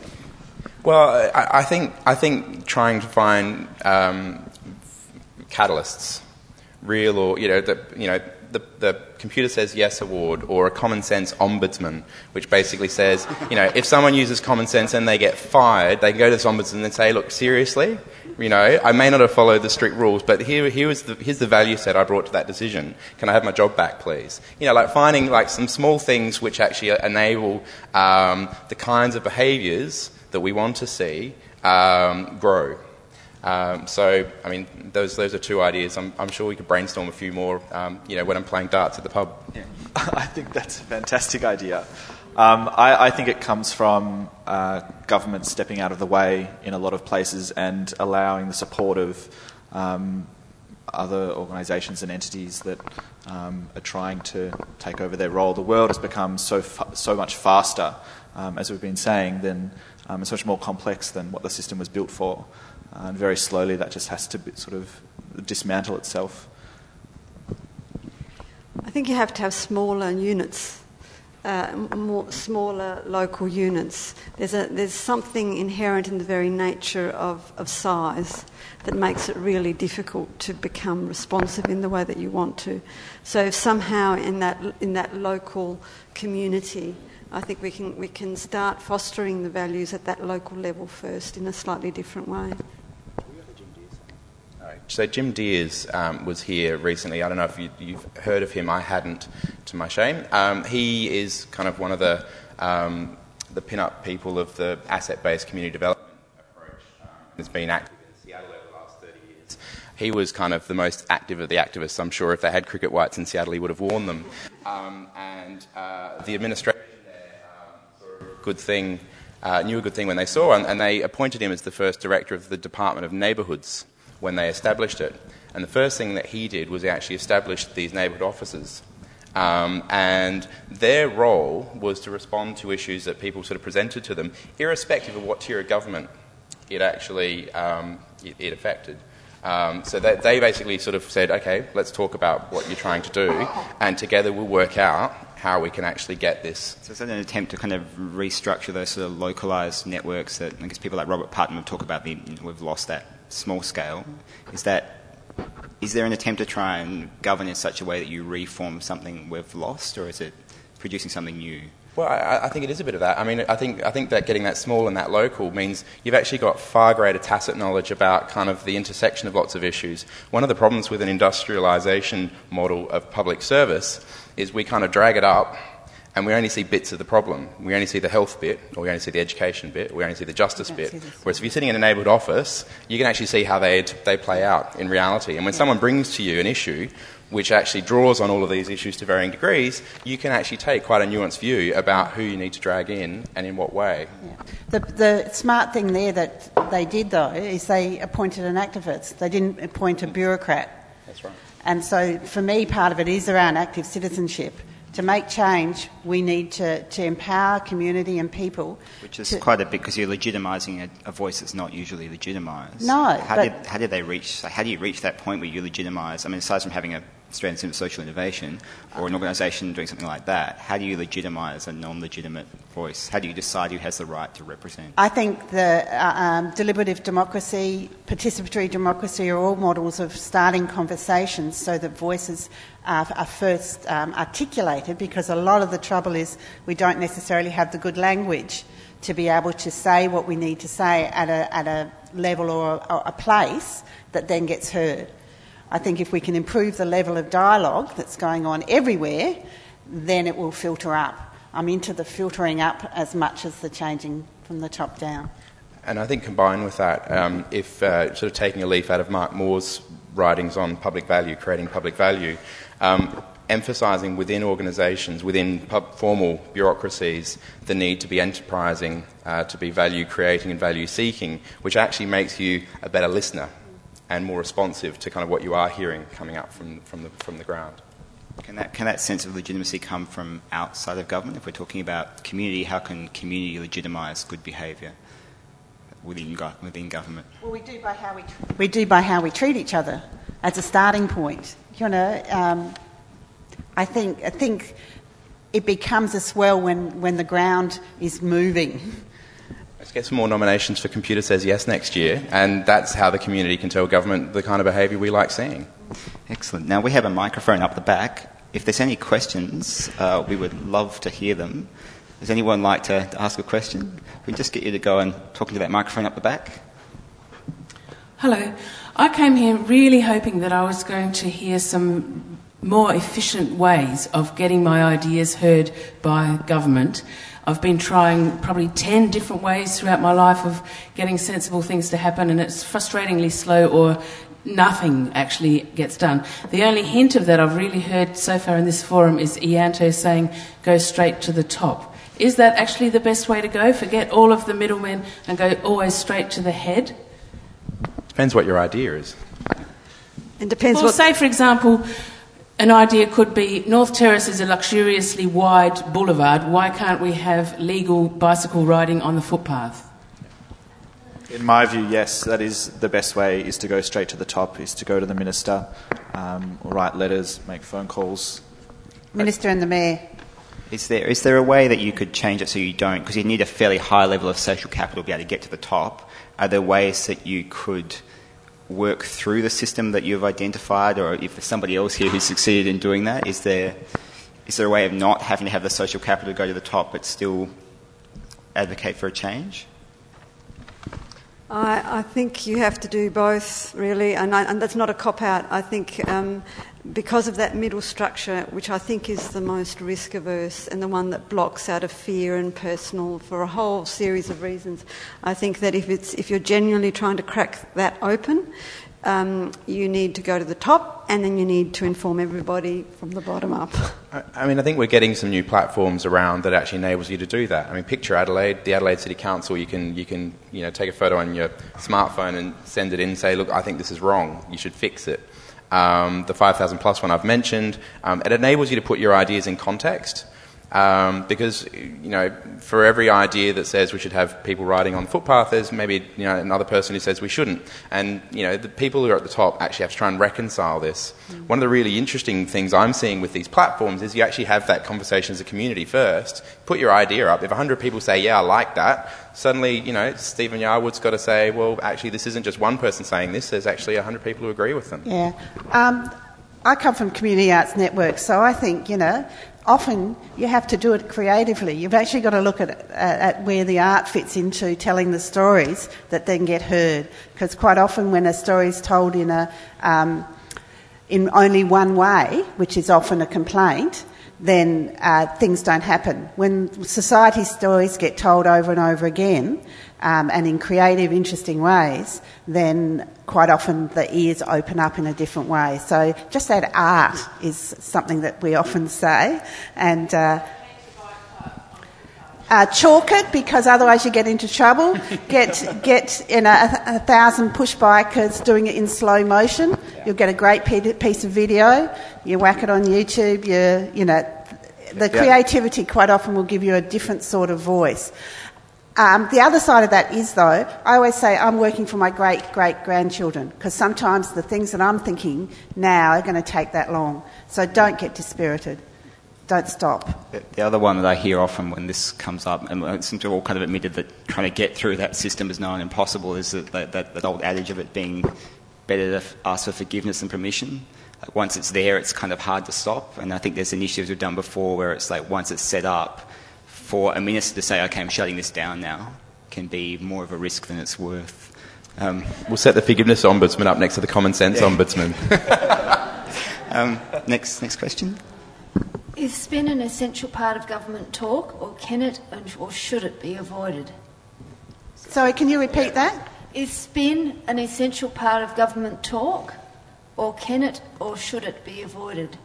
Well, I, I think I think trying to find um, catalysts, real or, you know, the you know the the computer says yes award, or a common sense ombudsman, which basically says, you know, if someone uses common sense and they get fired, they can go to this ombudsman and say, look, seriously, you know, I may not have followed the strict rules, but here here was the here's the value set I brought to that decision. Can I have my job back, please? You know, like finding like some small things which actually enable um, the kinds of behaviours that we want to see um, grow. Um, so, I mean, those those are two ideas. I'm, I'm sure we could brainstorm a few more, um, you know, when I'm playing darts at the pub. Yeah. I think that's a fantastic idea. Um, I, I think it comes from uh, government stepping out of the way in a lot of places and allowing the support of um, other organisations and entities that um, are trying to take over their role. The world has become so fa- so much faster, um, as we've been saying, than um, it's much more complex than what the system was built for. Uh, and very slowly that just has to be, sort of dismantle itself. I think you have to have smaller units, uh, more smaller local units. There's a there's something inherent in the very nature of, of size that makes it really difficult to become responsive in the way that you want to. So if somehow in that in that local community, I think we can we can start fostering the values at that local level first in a slightly different way. so Jim Deers um, was here recently. I don't know if you, you've heard of him. I hadn't, to my shame. Um, he is kind of one of the um, the pin-up people of the asset-based community development approach. Um, has been active in Seattle over the last thirty years. He was kind of the most active of the activists. I'm sure if they had cricket whites in Seattle, he would have worn them. Um, and uh, the administration there um, saw a good thing, uh, knew a good thing when they saw, and, and they appointed him as the first director of the Department of Neighbourhoods when they established it. And the first thing that he did was he actually established these neighbourhood officers. Um, and their role was to respond to issues that people sort of presented to them, irrespective of what tier of government it actually um, it, it affected. Um, so they, they basically sort of said, okay, let's talk about what you're trying to do, and together we'll work out how we can actually get this. So is that an attempt to kind of restructure those sort of localised networks that I guess people like Robert Putnam have talked about, the, you know, we've lost that small scale? Is that Is there an attempt to try and govern in such a way that you reform something we've lost, or is it producing something new? Well, I, I think it is a bit of that. I mean, I think I think that getting that small and that local means you've actually got far greater tacit knowledge about kind of the intersection of lots of issues. One of the problems with an industrialisation model of public service is we kind of drag it up and we only see bits of the problem. We only see the health bit, or we only see the education bit, or we only see the justice bit. Whereas if you're sitting in a neighbourhood office, you can actually see how they they play out in reality. And when yeah. someone brings to you an issue which actually draws on all of these issues to varying degrees, you can actually take quite a nuanced view about who you need to drag in and in what way. Yeah. The, the smart thing there that they did, though, is they appointed an activist. They didn't appoint a bureaucrat. That's right. And so, for me, part of it is around active citizenship. To make change, we need to, to empower community and people. Which is to, quite a bit, because you're legitimising a, a voice that's not usually legitimised. No. How did how did they reach? How do you reach that point where you legitimise? I mean, aside from having a Australian Centre for Social Innovation or an organisation doing something like that, how do you legitimise a non-legitimate voice? How do you decide who has the right to represent? I think the uh, um, deliberative democracy, participatory democracy are all models of starting conversations so that voices are, are first um, articulated, because a lot of the trouble is we don't necessarily have the good language to be able to say what we need to say at a, at a level or a, a place that then gets heard. I think if we can improve the level of dialogue that's going on everywhere, then it will filter up. I'm into the filtering up as much as the changing from the top down. And I think combined with that, um, if uh, sort of taking a leaf out of Mark Moore's writings on public value, creating public value, um, emphasising within organisations, within pub- formal bureaucracies, the need to be enterprising, uh, to be value-creating and value-seeking, which actually makes you a better listener and more responsive to kind of what you are hearing coming up from from the from the ground. Can that can that sense of legitimacy come from outside of government? If we're talking about community, how can community legitimise good behaviour within go- within government? Well, we do by how we tr- we do by how we treat each other as a starting point. You know, um, I think I think it becomes a swell when when the ground is moving. Let's get some more nominations for Computer Says Yes next year, and that's how the community can tell government the kind of behaviour we like seeing. Excellent. Now, we have a microphone up the back. If there's any questions, uh, we would love to hear them. Does anyone like to, to ask a question? We just get you to go and talk into that microphone up the back. Hello. I came here really hoping that I was going to hear some more efficient ways of getting my ideas heard by government. I've been trying probably ten different ways throughout my life of getting sensible things to happen, and it's frustratingly slow, or nothing actually gets done. The only hint of that I've really heard so far in this forum is Ianto saying, go straight to the top. Is that actually the best way to go? Forget all of the middlemen and go always straight to the head? Depends what your idea is. It depends well, what... say, for example, an idea could be North Terrace is a luxuriously wide boulevard. Why can't we have legal bicycle riding on the footpath? In my view, yes, that is the best way, is to go straight to the top, is to go to the minister, um, or write letters, make phone calls. Minister and the Mayor. Is there is there a way that you could change it so you don't, because you need a fairly high level of social capital to be able to get to the top? Are there ways that you could work through the system that you've identified, or if there's somebody else here who's succeeded in doing that, is there is there a way of not having to have the social capital to go to the top but still advocate for a change? I, I think you have to do both, really, and, I, and that's not a cop-out. I think um, because of that middle structure, which I think is the most risk-averse and the one that blocks out of fear and personal for a whole series of reasons, I think that if it's if you're genuinely trying to crack that open, Um, you need to go to the top, and then you need to inform everybody from the bottom up. I, I mean, I think we're getting some new platforms around that actually enables you to do that. I mean, picture Adelaide, the Adelaide City Council. You can you can you know take a photo on your smartphone and send it in and say, look, I think this is wrong. You should fix it. Um, the five thousand plus one I've mentioned, um, it enables you to put your ideas in context. Um, because, you know, for every idea that says we should have people riding on the footpath, there's maybe, you know, another person who says we shouldn't. And, you know, the people who are at the top actually have to try and reconcile this. Mm. One of the really interesting things I'm seeing with these platforms is you actually have that conversation as a community first. Put your idea up. If one hundred people say, yeah, I like that, suddenly, you know, Stephen Yarwood's got to say, well, actually, this isn't just one person saying this. There's actually one hundred people who agree with them. Yeah. Um, I come from Community Arts Network, so I think, you know, often you have to do it creatively. You've actually got to look at, at where the art fits into telling the stories that then get heard. Because quite often when a story is told in a um, in only one way, which is often a complaint, then uh, things don't happen. When society stories get told over and over again, um, and in creative, interesting ways, then quite often the ears open up in a different way. So just that art is something that we often say. And uh, uh, chalk it, because otherwise you get into trouble. Get get you know, a, a thousand push bikers doing it in slow motion. You'll get a great piece of video. You whack it on YouTube. You you know, the creativity quite often will give you a different sort of voice. Um, the other side of that is, though, I always say I'm working for my great-great-grandchildren, because sometimes the things that I'm thinking now are going to take that long. So don't get dispirited. Don't stop. The other one that I hear often when this comes up, and it seems to all kind of admitted that trying to get through that system is known impossible, is that, that, that old adage of it being better to ask for forgiveness than permission. Like once it's there, it's kind of hard to stop. And I think there's initiatives we've done before where it's like once it's set up, for a minister to say, OK, I'm shutting this down now, can be more of a risk than it's worth. Um, we'll set the forgiveness ombudsman up next to the common sense yeah. ombudsman. um, next, next question. Is spin an essential part of government talk, or can it or should it be avoided? Sorry, can you repeat that? Is spin an essential part of government talk, or can it or should it be avoided?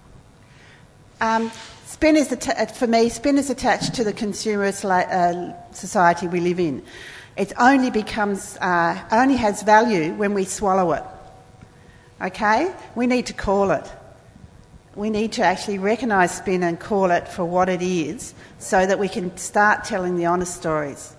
Um, spin is atta- for me. Spin is attached to the consumerist uh, society we live in. It only becomes uh, only has value when we swallow it. Okay, we need to call it. We need to actually recognise spin and call it for what it is, so that we can start telling the honest stories.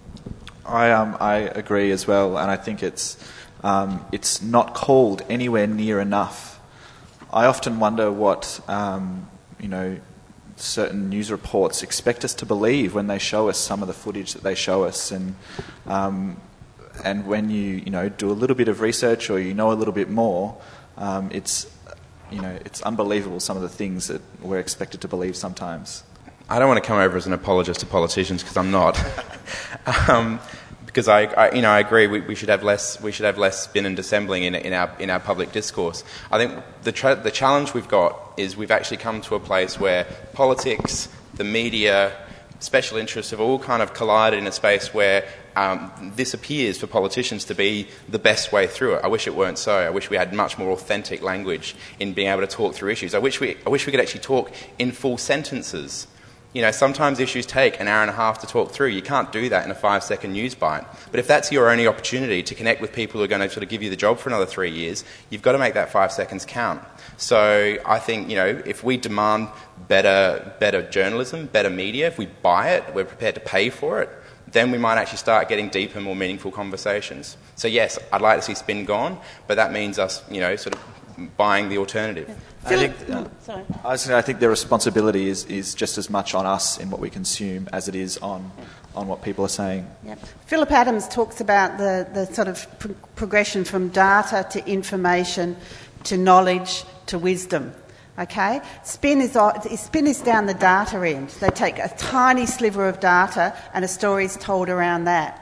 I um I agree as well, and I think it's um, it's not called anywhere near enough. I often wonder what um, you know certain news reports expect us to believe when they show us some of the footage that they show us, and um, and when you you know do a little bit of research or you know a little bit more, um, it's you know it's unbelievable some of the things that we're expected to believe sometimes. I don't want to come over as an apologist to politicians, because I'm not. um, because I, I, you know, I agree. We, we should have less. We should have less spin and dissembling in, in our in our public discourse. I think the tra- the challenge we've got is we've actually come to a place where politics, the media, special interests have all kind of collided in a space where um, this appears for politicians to be the best way through it. I wish it weren't so. I wish we had much more authentic language in being able to talk through issues. I wish we I wish we could actually talk in full sentences. You know, sometimes issues take an hour and a half to talk through. You can't do that in a five-second news bite. But if that's your only opportunity to connect with people who are going to sort of give you the job for another three years, you've got to make that five seconds count. So I think, you know, if we demand better, better journalism, better media, if we buy it, we're prepared to pay for it, then we might actually start getting deeper, more meaningful conversations. So yes, I'd like to see spin gone, but that means us, you know, sort of buying the alternative. I think, uh, Sorry. I, was saying, I think the responsibility is, is just as much on us in what we consume as it is on on what people are saying. Yep. Philip Adams talks about the, the sort of pro- progression from data to information to knowledge to wisdom. Okay, spin is spin is down the data end. They take a tiny sliver of data and a story is told around that.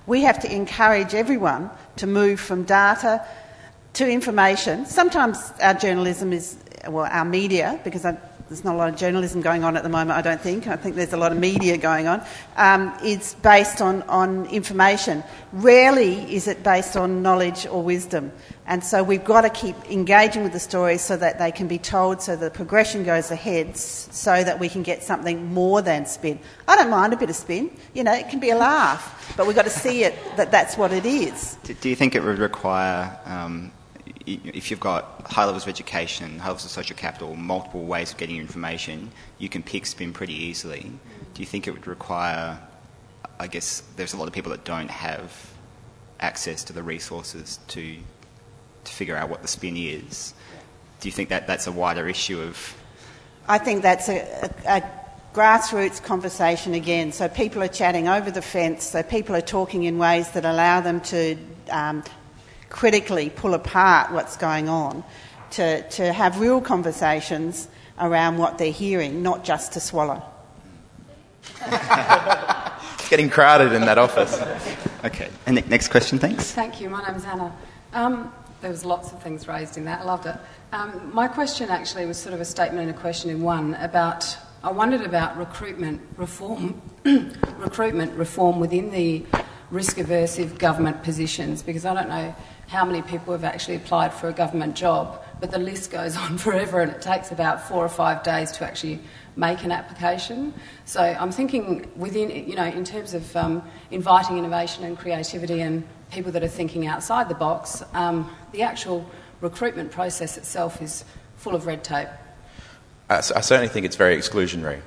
We have to encourage everyone to move from data to information. Sometimes our journalism is, well, our media, because I, there's not a lot of journalism going on at the moment, I don't think. I think there's a lot of media going on. Um, it's based on, on information. Rarely is it based on knowledge or wisdom. And so we've got to keep engaging with the stories so that they can be told, so the progression goes ahead, so that we can get something more than spin. I don't mind a bit of spin. You know, it can be a laugh, but we've got to see it that that's what it is. Do you think it would require, um, if you've got high levels of education, high levels of social capital, multiple ways of getting information, you can pick spin pretty easily. Do you think it would require, I guess there's a lot of people that don't have access to the resources to to figure out what the spin is. Do you think that that's a wider issue of... I think that's a, a, a grassroots conversation again. So people are chatting over the fence, so people are talking in ways that allow them to um, critically pull apart what's going on, to, to have real conversations around what they're hearing, not just to swallow. It's getting crowded in that office. Okay. And ne- next question, thanks. Thank you. My name's Anna. Um, there was lots of things raised in that. I loved it. Um, my question actually was sort of a statement and a question in one about... I wondered about recruitment reform, recruitment reform within the risk-aversive government positions, because I don't know how many people have actually applied for a government job, but the list goes on forever and it takes about four or five days to actually make an application. So I'm thinking within, you know, in terms of um, inviting innovation and creativity and people that are thinking outside the box, um, the actual recruitment process itself is full of red tape. I, I certainly think it's very exclusionary.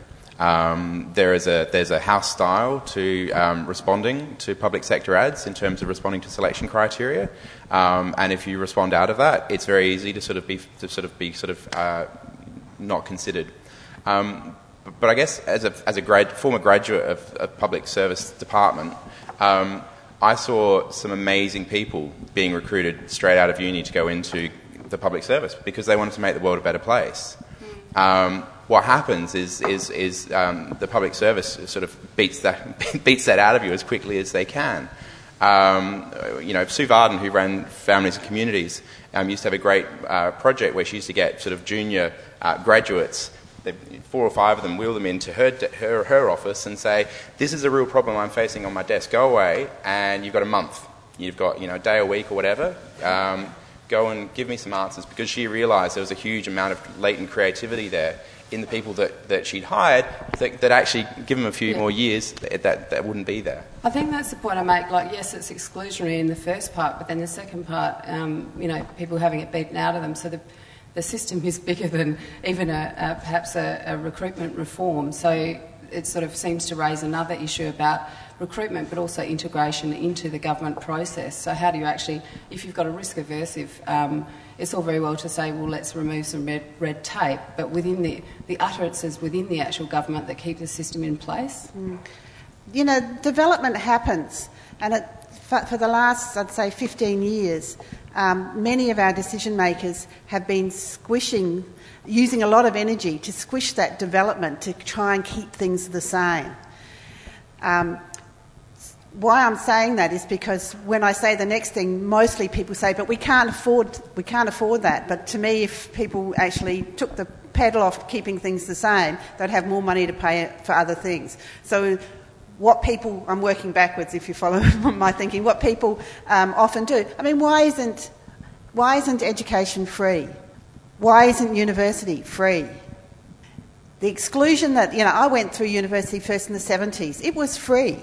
Um, there is a there's a house style to um, responding to public sector ads in terms of responding to selection criteria, um, and if you respond out of that, it's very easy to sort of be to sort of be sort of uh, not considered. Um, but I guess as a as a grad, former graduate of a public service department, um, I saw some amazing people being recruited straight out of uni to go into the public service because they wanted to make the world a better place. Um, what happens is is, is um, the public service sort of beats that beats that out of you as quickly as they can. Um, you know, Sue Varden, who ran Families and Communities, um, used to have a great uh, project where she used to get sort of junior uh, graduates, they, four or five of them, wheel them into her, her her office and say, "This is a real problem I'm facing on my desk. Go away, and you've got a month. You've got you know a day a week or whatever." Um, Go and give me some answers, because she realised there was a huge amount of latent creativity there in the people that, that she'd hired that, that actually, give them a few yeah. more years, that, that wouldn't be there. I think that's the point I make. Like, yes, it's exclusionary in the first part, but then the second part, um, you know, people having it beaten out of them. So the the system is bigger than even a, a perhaps a, a recruitment reform. So it sort of seems to raise another issue about recruitment, but also integration into the government process. So how do you actually, if you've got a risk-aversive, um, it's all very well to say, well, let's remove some red, red tape, but within the, the utterances within the actual government that keep the system in place? Mm. You know, development happens, and it, for, for the last, I'd say, fifteen years, um, many of our decision-makers have been squishing, using a lot of energy to squish that development to try and keep things the same. Um, why I'm saying that is because when I say the next thing, mostly people say, but we can't afford we can't afford that. But to me, if people actually took the pedal off keeping things the same, they'd have more money to pay for other things. So what people, I'm working backwards if you follow my thinking, what people um, often do, I mean, why isn't why isn't education free? Why isn't university free? The exclusion that, you know, I went through university first in the seventies, it was free.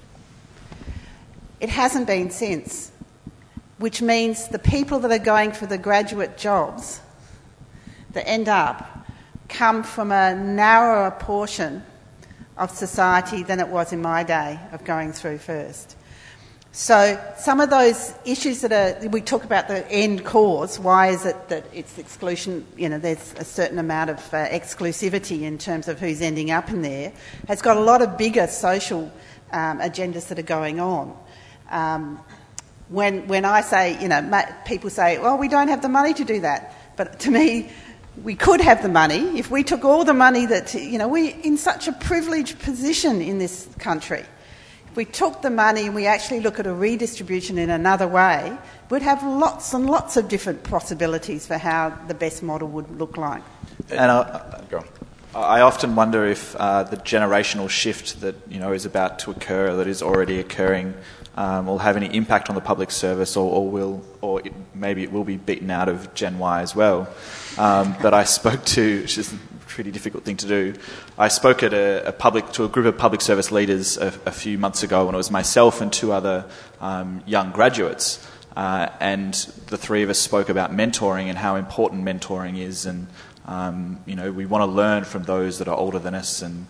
It hasn't been since, which means the people that are going for the graduate jobs that end up come from a narrower portion of society than it was in my day of going through first. So some of those issues that are, we talk about the end cause, why is it that it's exclusion, you know, there's a certain amount of uh, exclusivity in terms of who's ending up in there, has got a lot of bigger social um, agendas that are going on. Um, when when I say, you know, ma- people say, well, we don't have the money to do that. But to me, we could have the money if we took all the money that, you know, we're in such a privileged position in this country. if we took the money and we actually look at a redistribution in another way, we'd have lots and lots of different possibilities for how the best model would look like. And I, Go on. I often wonder if uh, the generational shift that you know is about to occur, that is already occurring, um, will have any impact on the public service, or, or will, or it, maybe it will be beaten out of Gen Y as well. Um, but I spoke to, which is a pretty difficult thing to do. I spoke at a, a public to a group of public service leaders a, a few months ago, when it was myself and two other um, young graduates, uh, and the three of us spoke about mentoring and how important mentoring is, and um, you know we want to learn from those that are older than us, and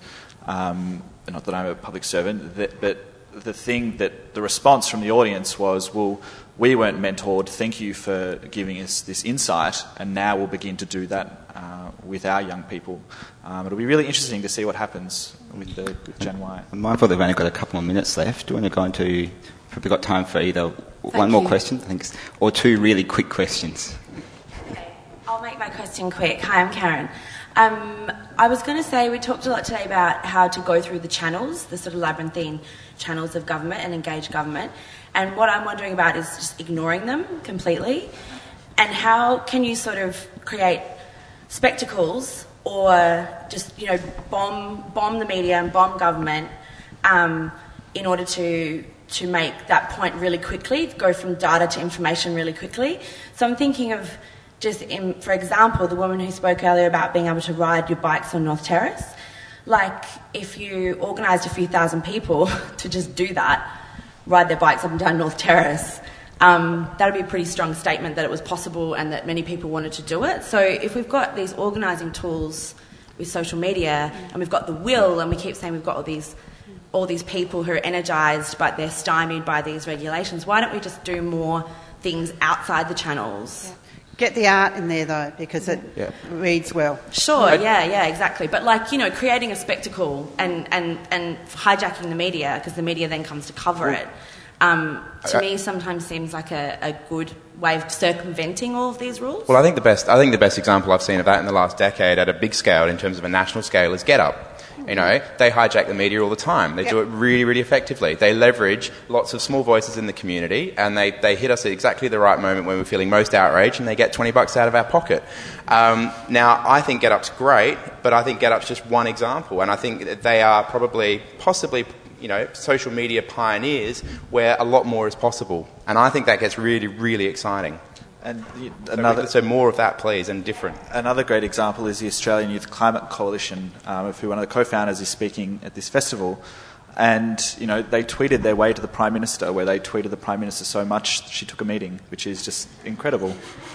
um, not that I'm a public servant, that, but the thing that the response from the audience was, well, we weren't mentored, thank you for giving us this insight, and now we'll begin to do that uh, with our young people. Um, it'll be really interesting to see what happens with the with Gen Y. I'm mindful that we've only got a couple more minutes left. Do you want to go into, probably got time for either Thank one more you. question, I think, or two really quick questions. Okay, I'll make my question quick. Hi, I'm Karen. Um, I was going to say, we talked a lot today about how to go through the channels, the sort of labyrinthine channels of government and engage government. And what I'm wondering about is just ignoring them completely. And how can you sort of create spectacles or just, you know, bomb bomb the media and bomb government um, in order to to make that point really quickly, go from data to information really quickly. So I'm thinking of just, in, for example, the woman who spoke earlier about being able to ride your bikes on North Terrace. Like, if you organised a few thousand people to just do that, ride their bikes up and down North Terrace, um, that would be a pretty strong statement that it was possible and that many people wanted to do it. So if we've got these organising tools with social media, and we've got the will, and we keep saying we've got all these all these people who are energised but they're stymied by these regulations, why don't we just do more things outside the channels? Yeah. Get the art in there, though, because it Yeah. reads well. Sure, yeah, yeah, exactly. But, like, you know, creating a spectacle and, and, and hijacking the media, because the media then comes to cover it, um, to I- me sometimes seems like a, a good way of circumventing all of these rules. Well, I think the best I think the best example I've seen of that in the last decade at a big scale, in terms of a national scale, is Get Up. You know, they hijack the media all the time. They Yep. do it really, really effectively. They leverage lots of small voices in the community, and they, they hit us at exactly the right moment when we're feeling most outraged, and they get twenty bucks out of our pocket. Um, now, I think Get Up's great, but I think Get Up's just one example, and I think that they are probably, possibly, you know, social media pioneers where a lot more is possible. And I think that gets really, really exciting. And the- So, another so more of that, please, and different. Another great example is the Australian Youth Climate Coalition, um, of who one of the co-founders is speaking at this festival. And, you know, they tweeted their way to the Prime Minister, where they tweeted the Prime Minister so much she took a meeting, which is just incredible.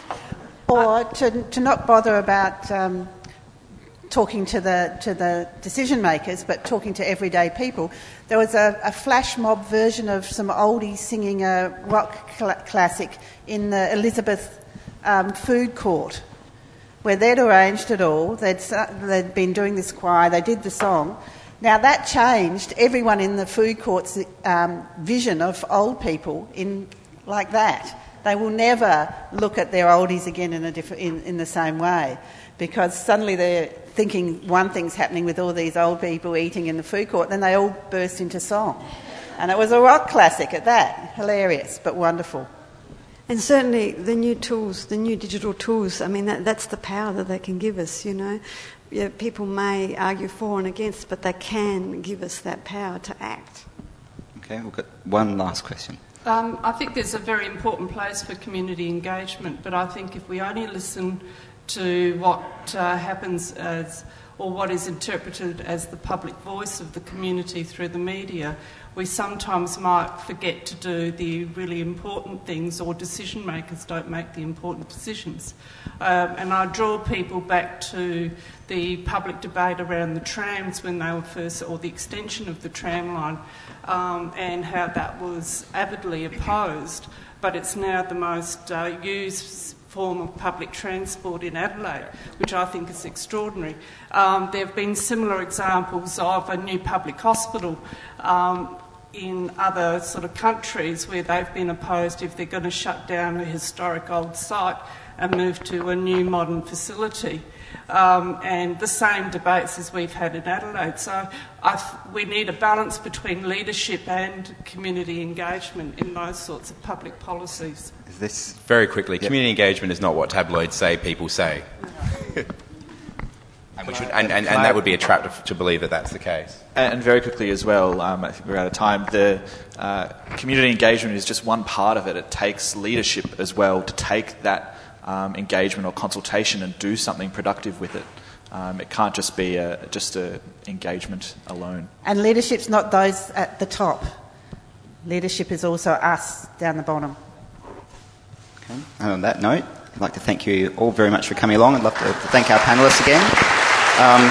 Or to, to not bother about um, talking to the to the decision makers, but talking to everyday people. There was a, a flash mob version of some oldies singing a rock cl- classic in the Elizabeth um, food court, where they'd arranged it all. They'd they'd been doing this choir. They did the song. Now that changed everyone in the food court's um, vision of old people in like that. They will never look at their oldies again in a different in, in the same way, because suddenly they're thinking one thing's happening with all these old people eating in the food court, then they all burst into song. And it was a rock classic at that. Hilarious, but wonderful. And certainly the new tools, the new digital tools, I mean, that, that's the power that they can give us, you know. Yeah, people may argue for and against, but they can give us that power to act. Okay, we've got one last question. Um, I think there's a very important place for community engagement, but I think if we only listen to what uh, happens as, or what is interpreted as the public voice of the community through the media, we sometimes might forget to do the really important things, or decision makers don't make the important decisions. Um, and I draw people back to the public debate around the trams when they were first, or the extension of the tram line, um, and how that was avidly opposed, but it's now the most uh, used form of public transport in Adelaide, which I think is extraordinary. Um, there have been similar examples of a new public hospital um, in other sort of countries where they've been opposed if they're going to shut down a historic old site and move to a new modern facility. um, and the same debates as we've had in Adelaide. So I th- we need a balance between leadership and community engagement in those sorts of public policies. Is this Very quickly, Yep. community engagement is not what tabloids say people say. and, we should, and, and, and that would be a trap to, to believe that that's the case. And very quickly as well, um, I think we're out of time, the uh, community engagement is just one part of it. It takes leadership as well to take that um, engagement or consultation and do something productive with it. Um, it can't just be a, just a engagement alone. And leadership's not those at the top. Leadership is also us down the bottom. Okay. And on that note, I'd like to thank you all very much for coming along. I'd love to thank our panellists again. Um,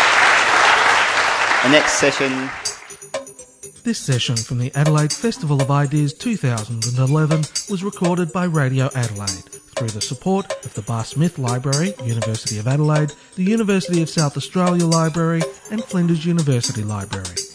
the next session... This session from the Adelaide Festival of Ideas two thousand eleven was recorded by Radio Adelaide through the support of the Bar Smith Library, University of Adelaide, the University of South Australia Library and Flinders University Library.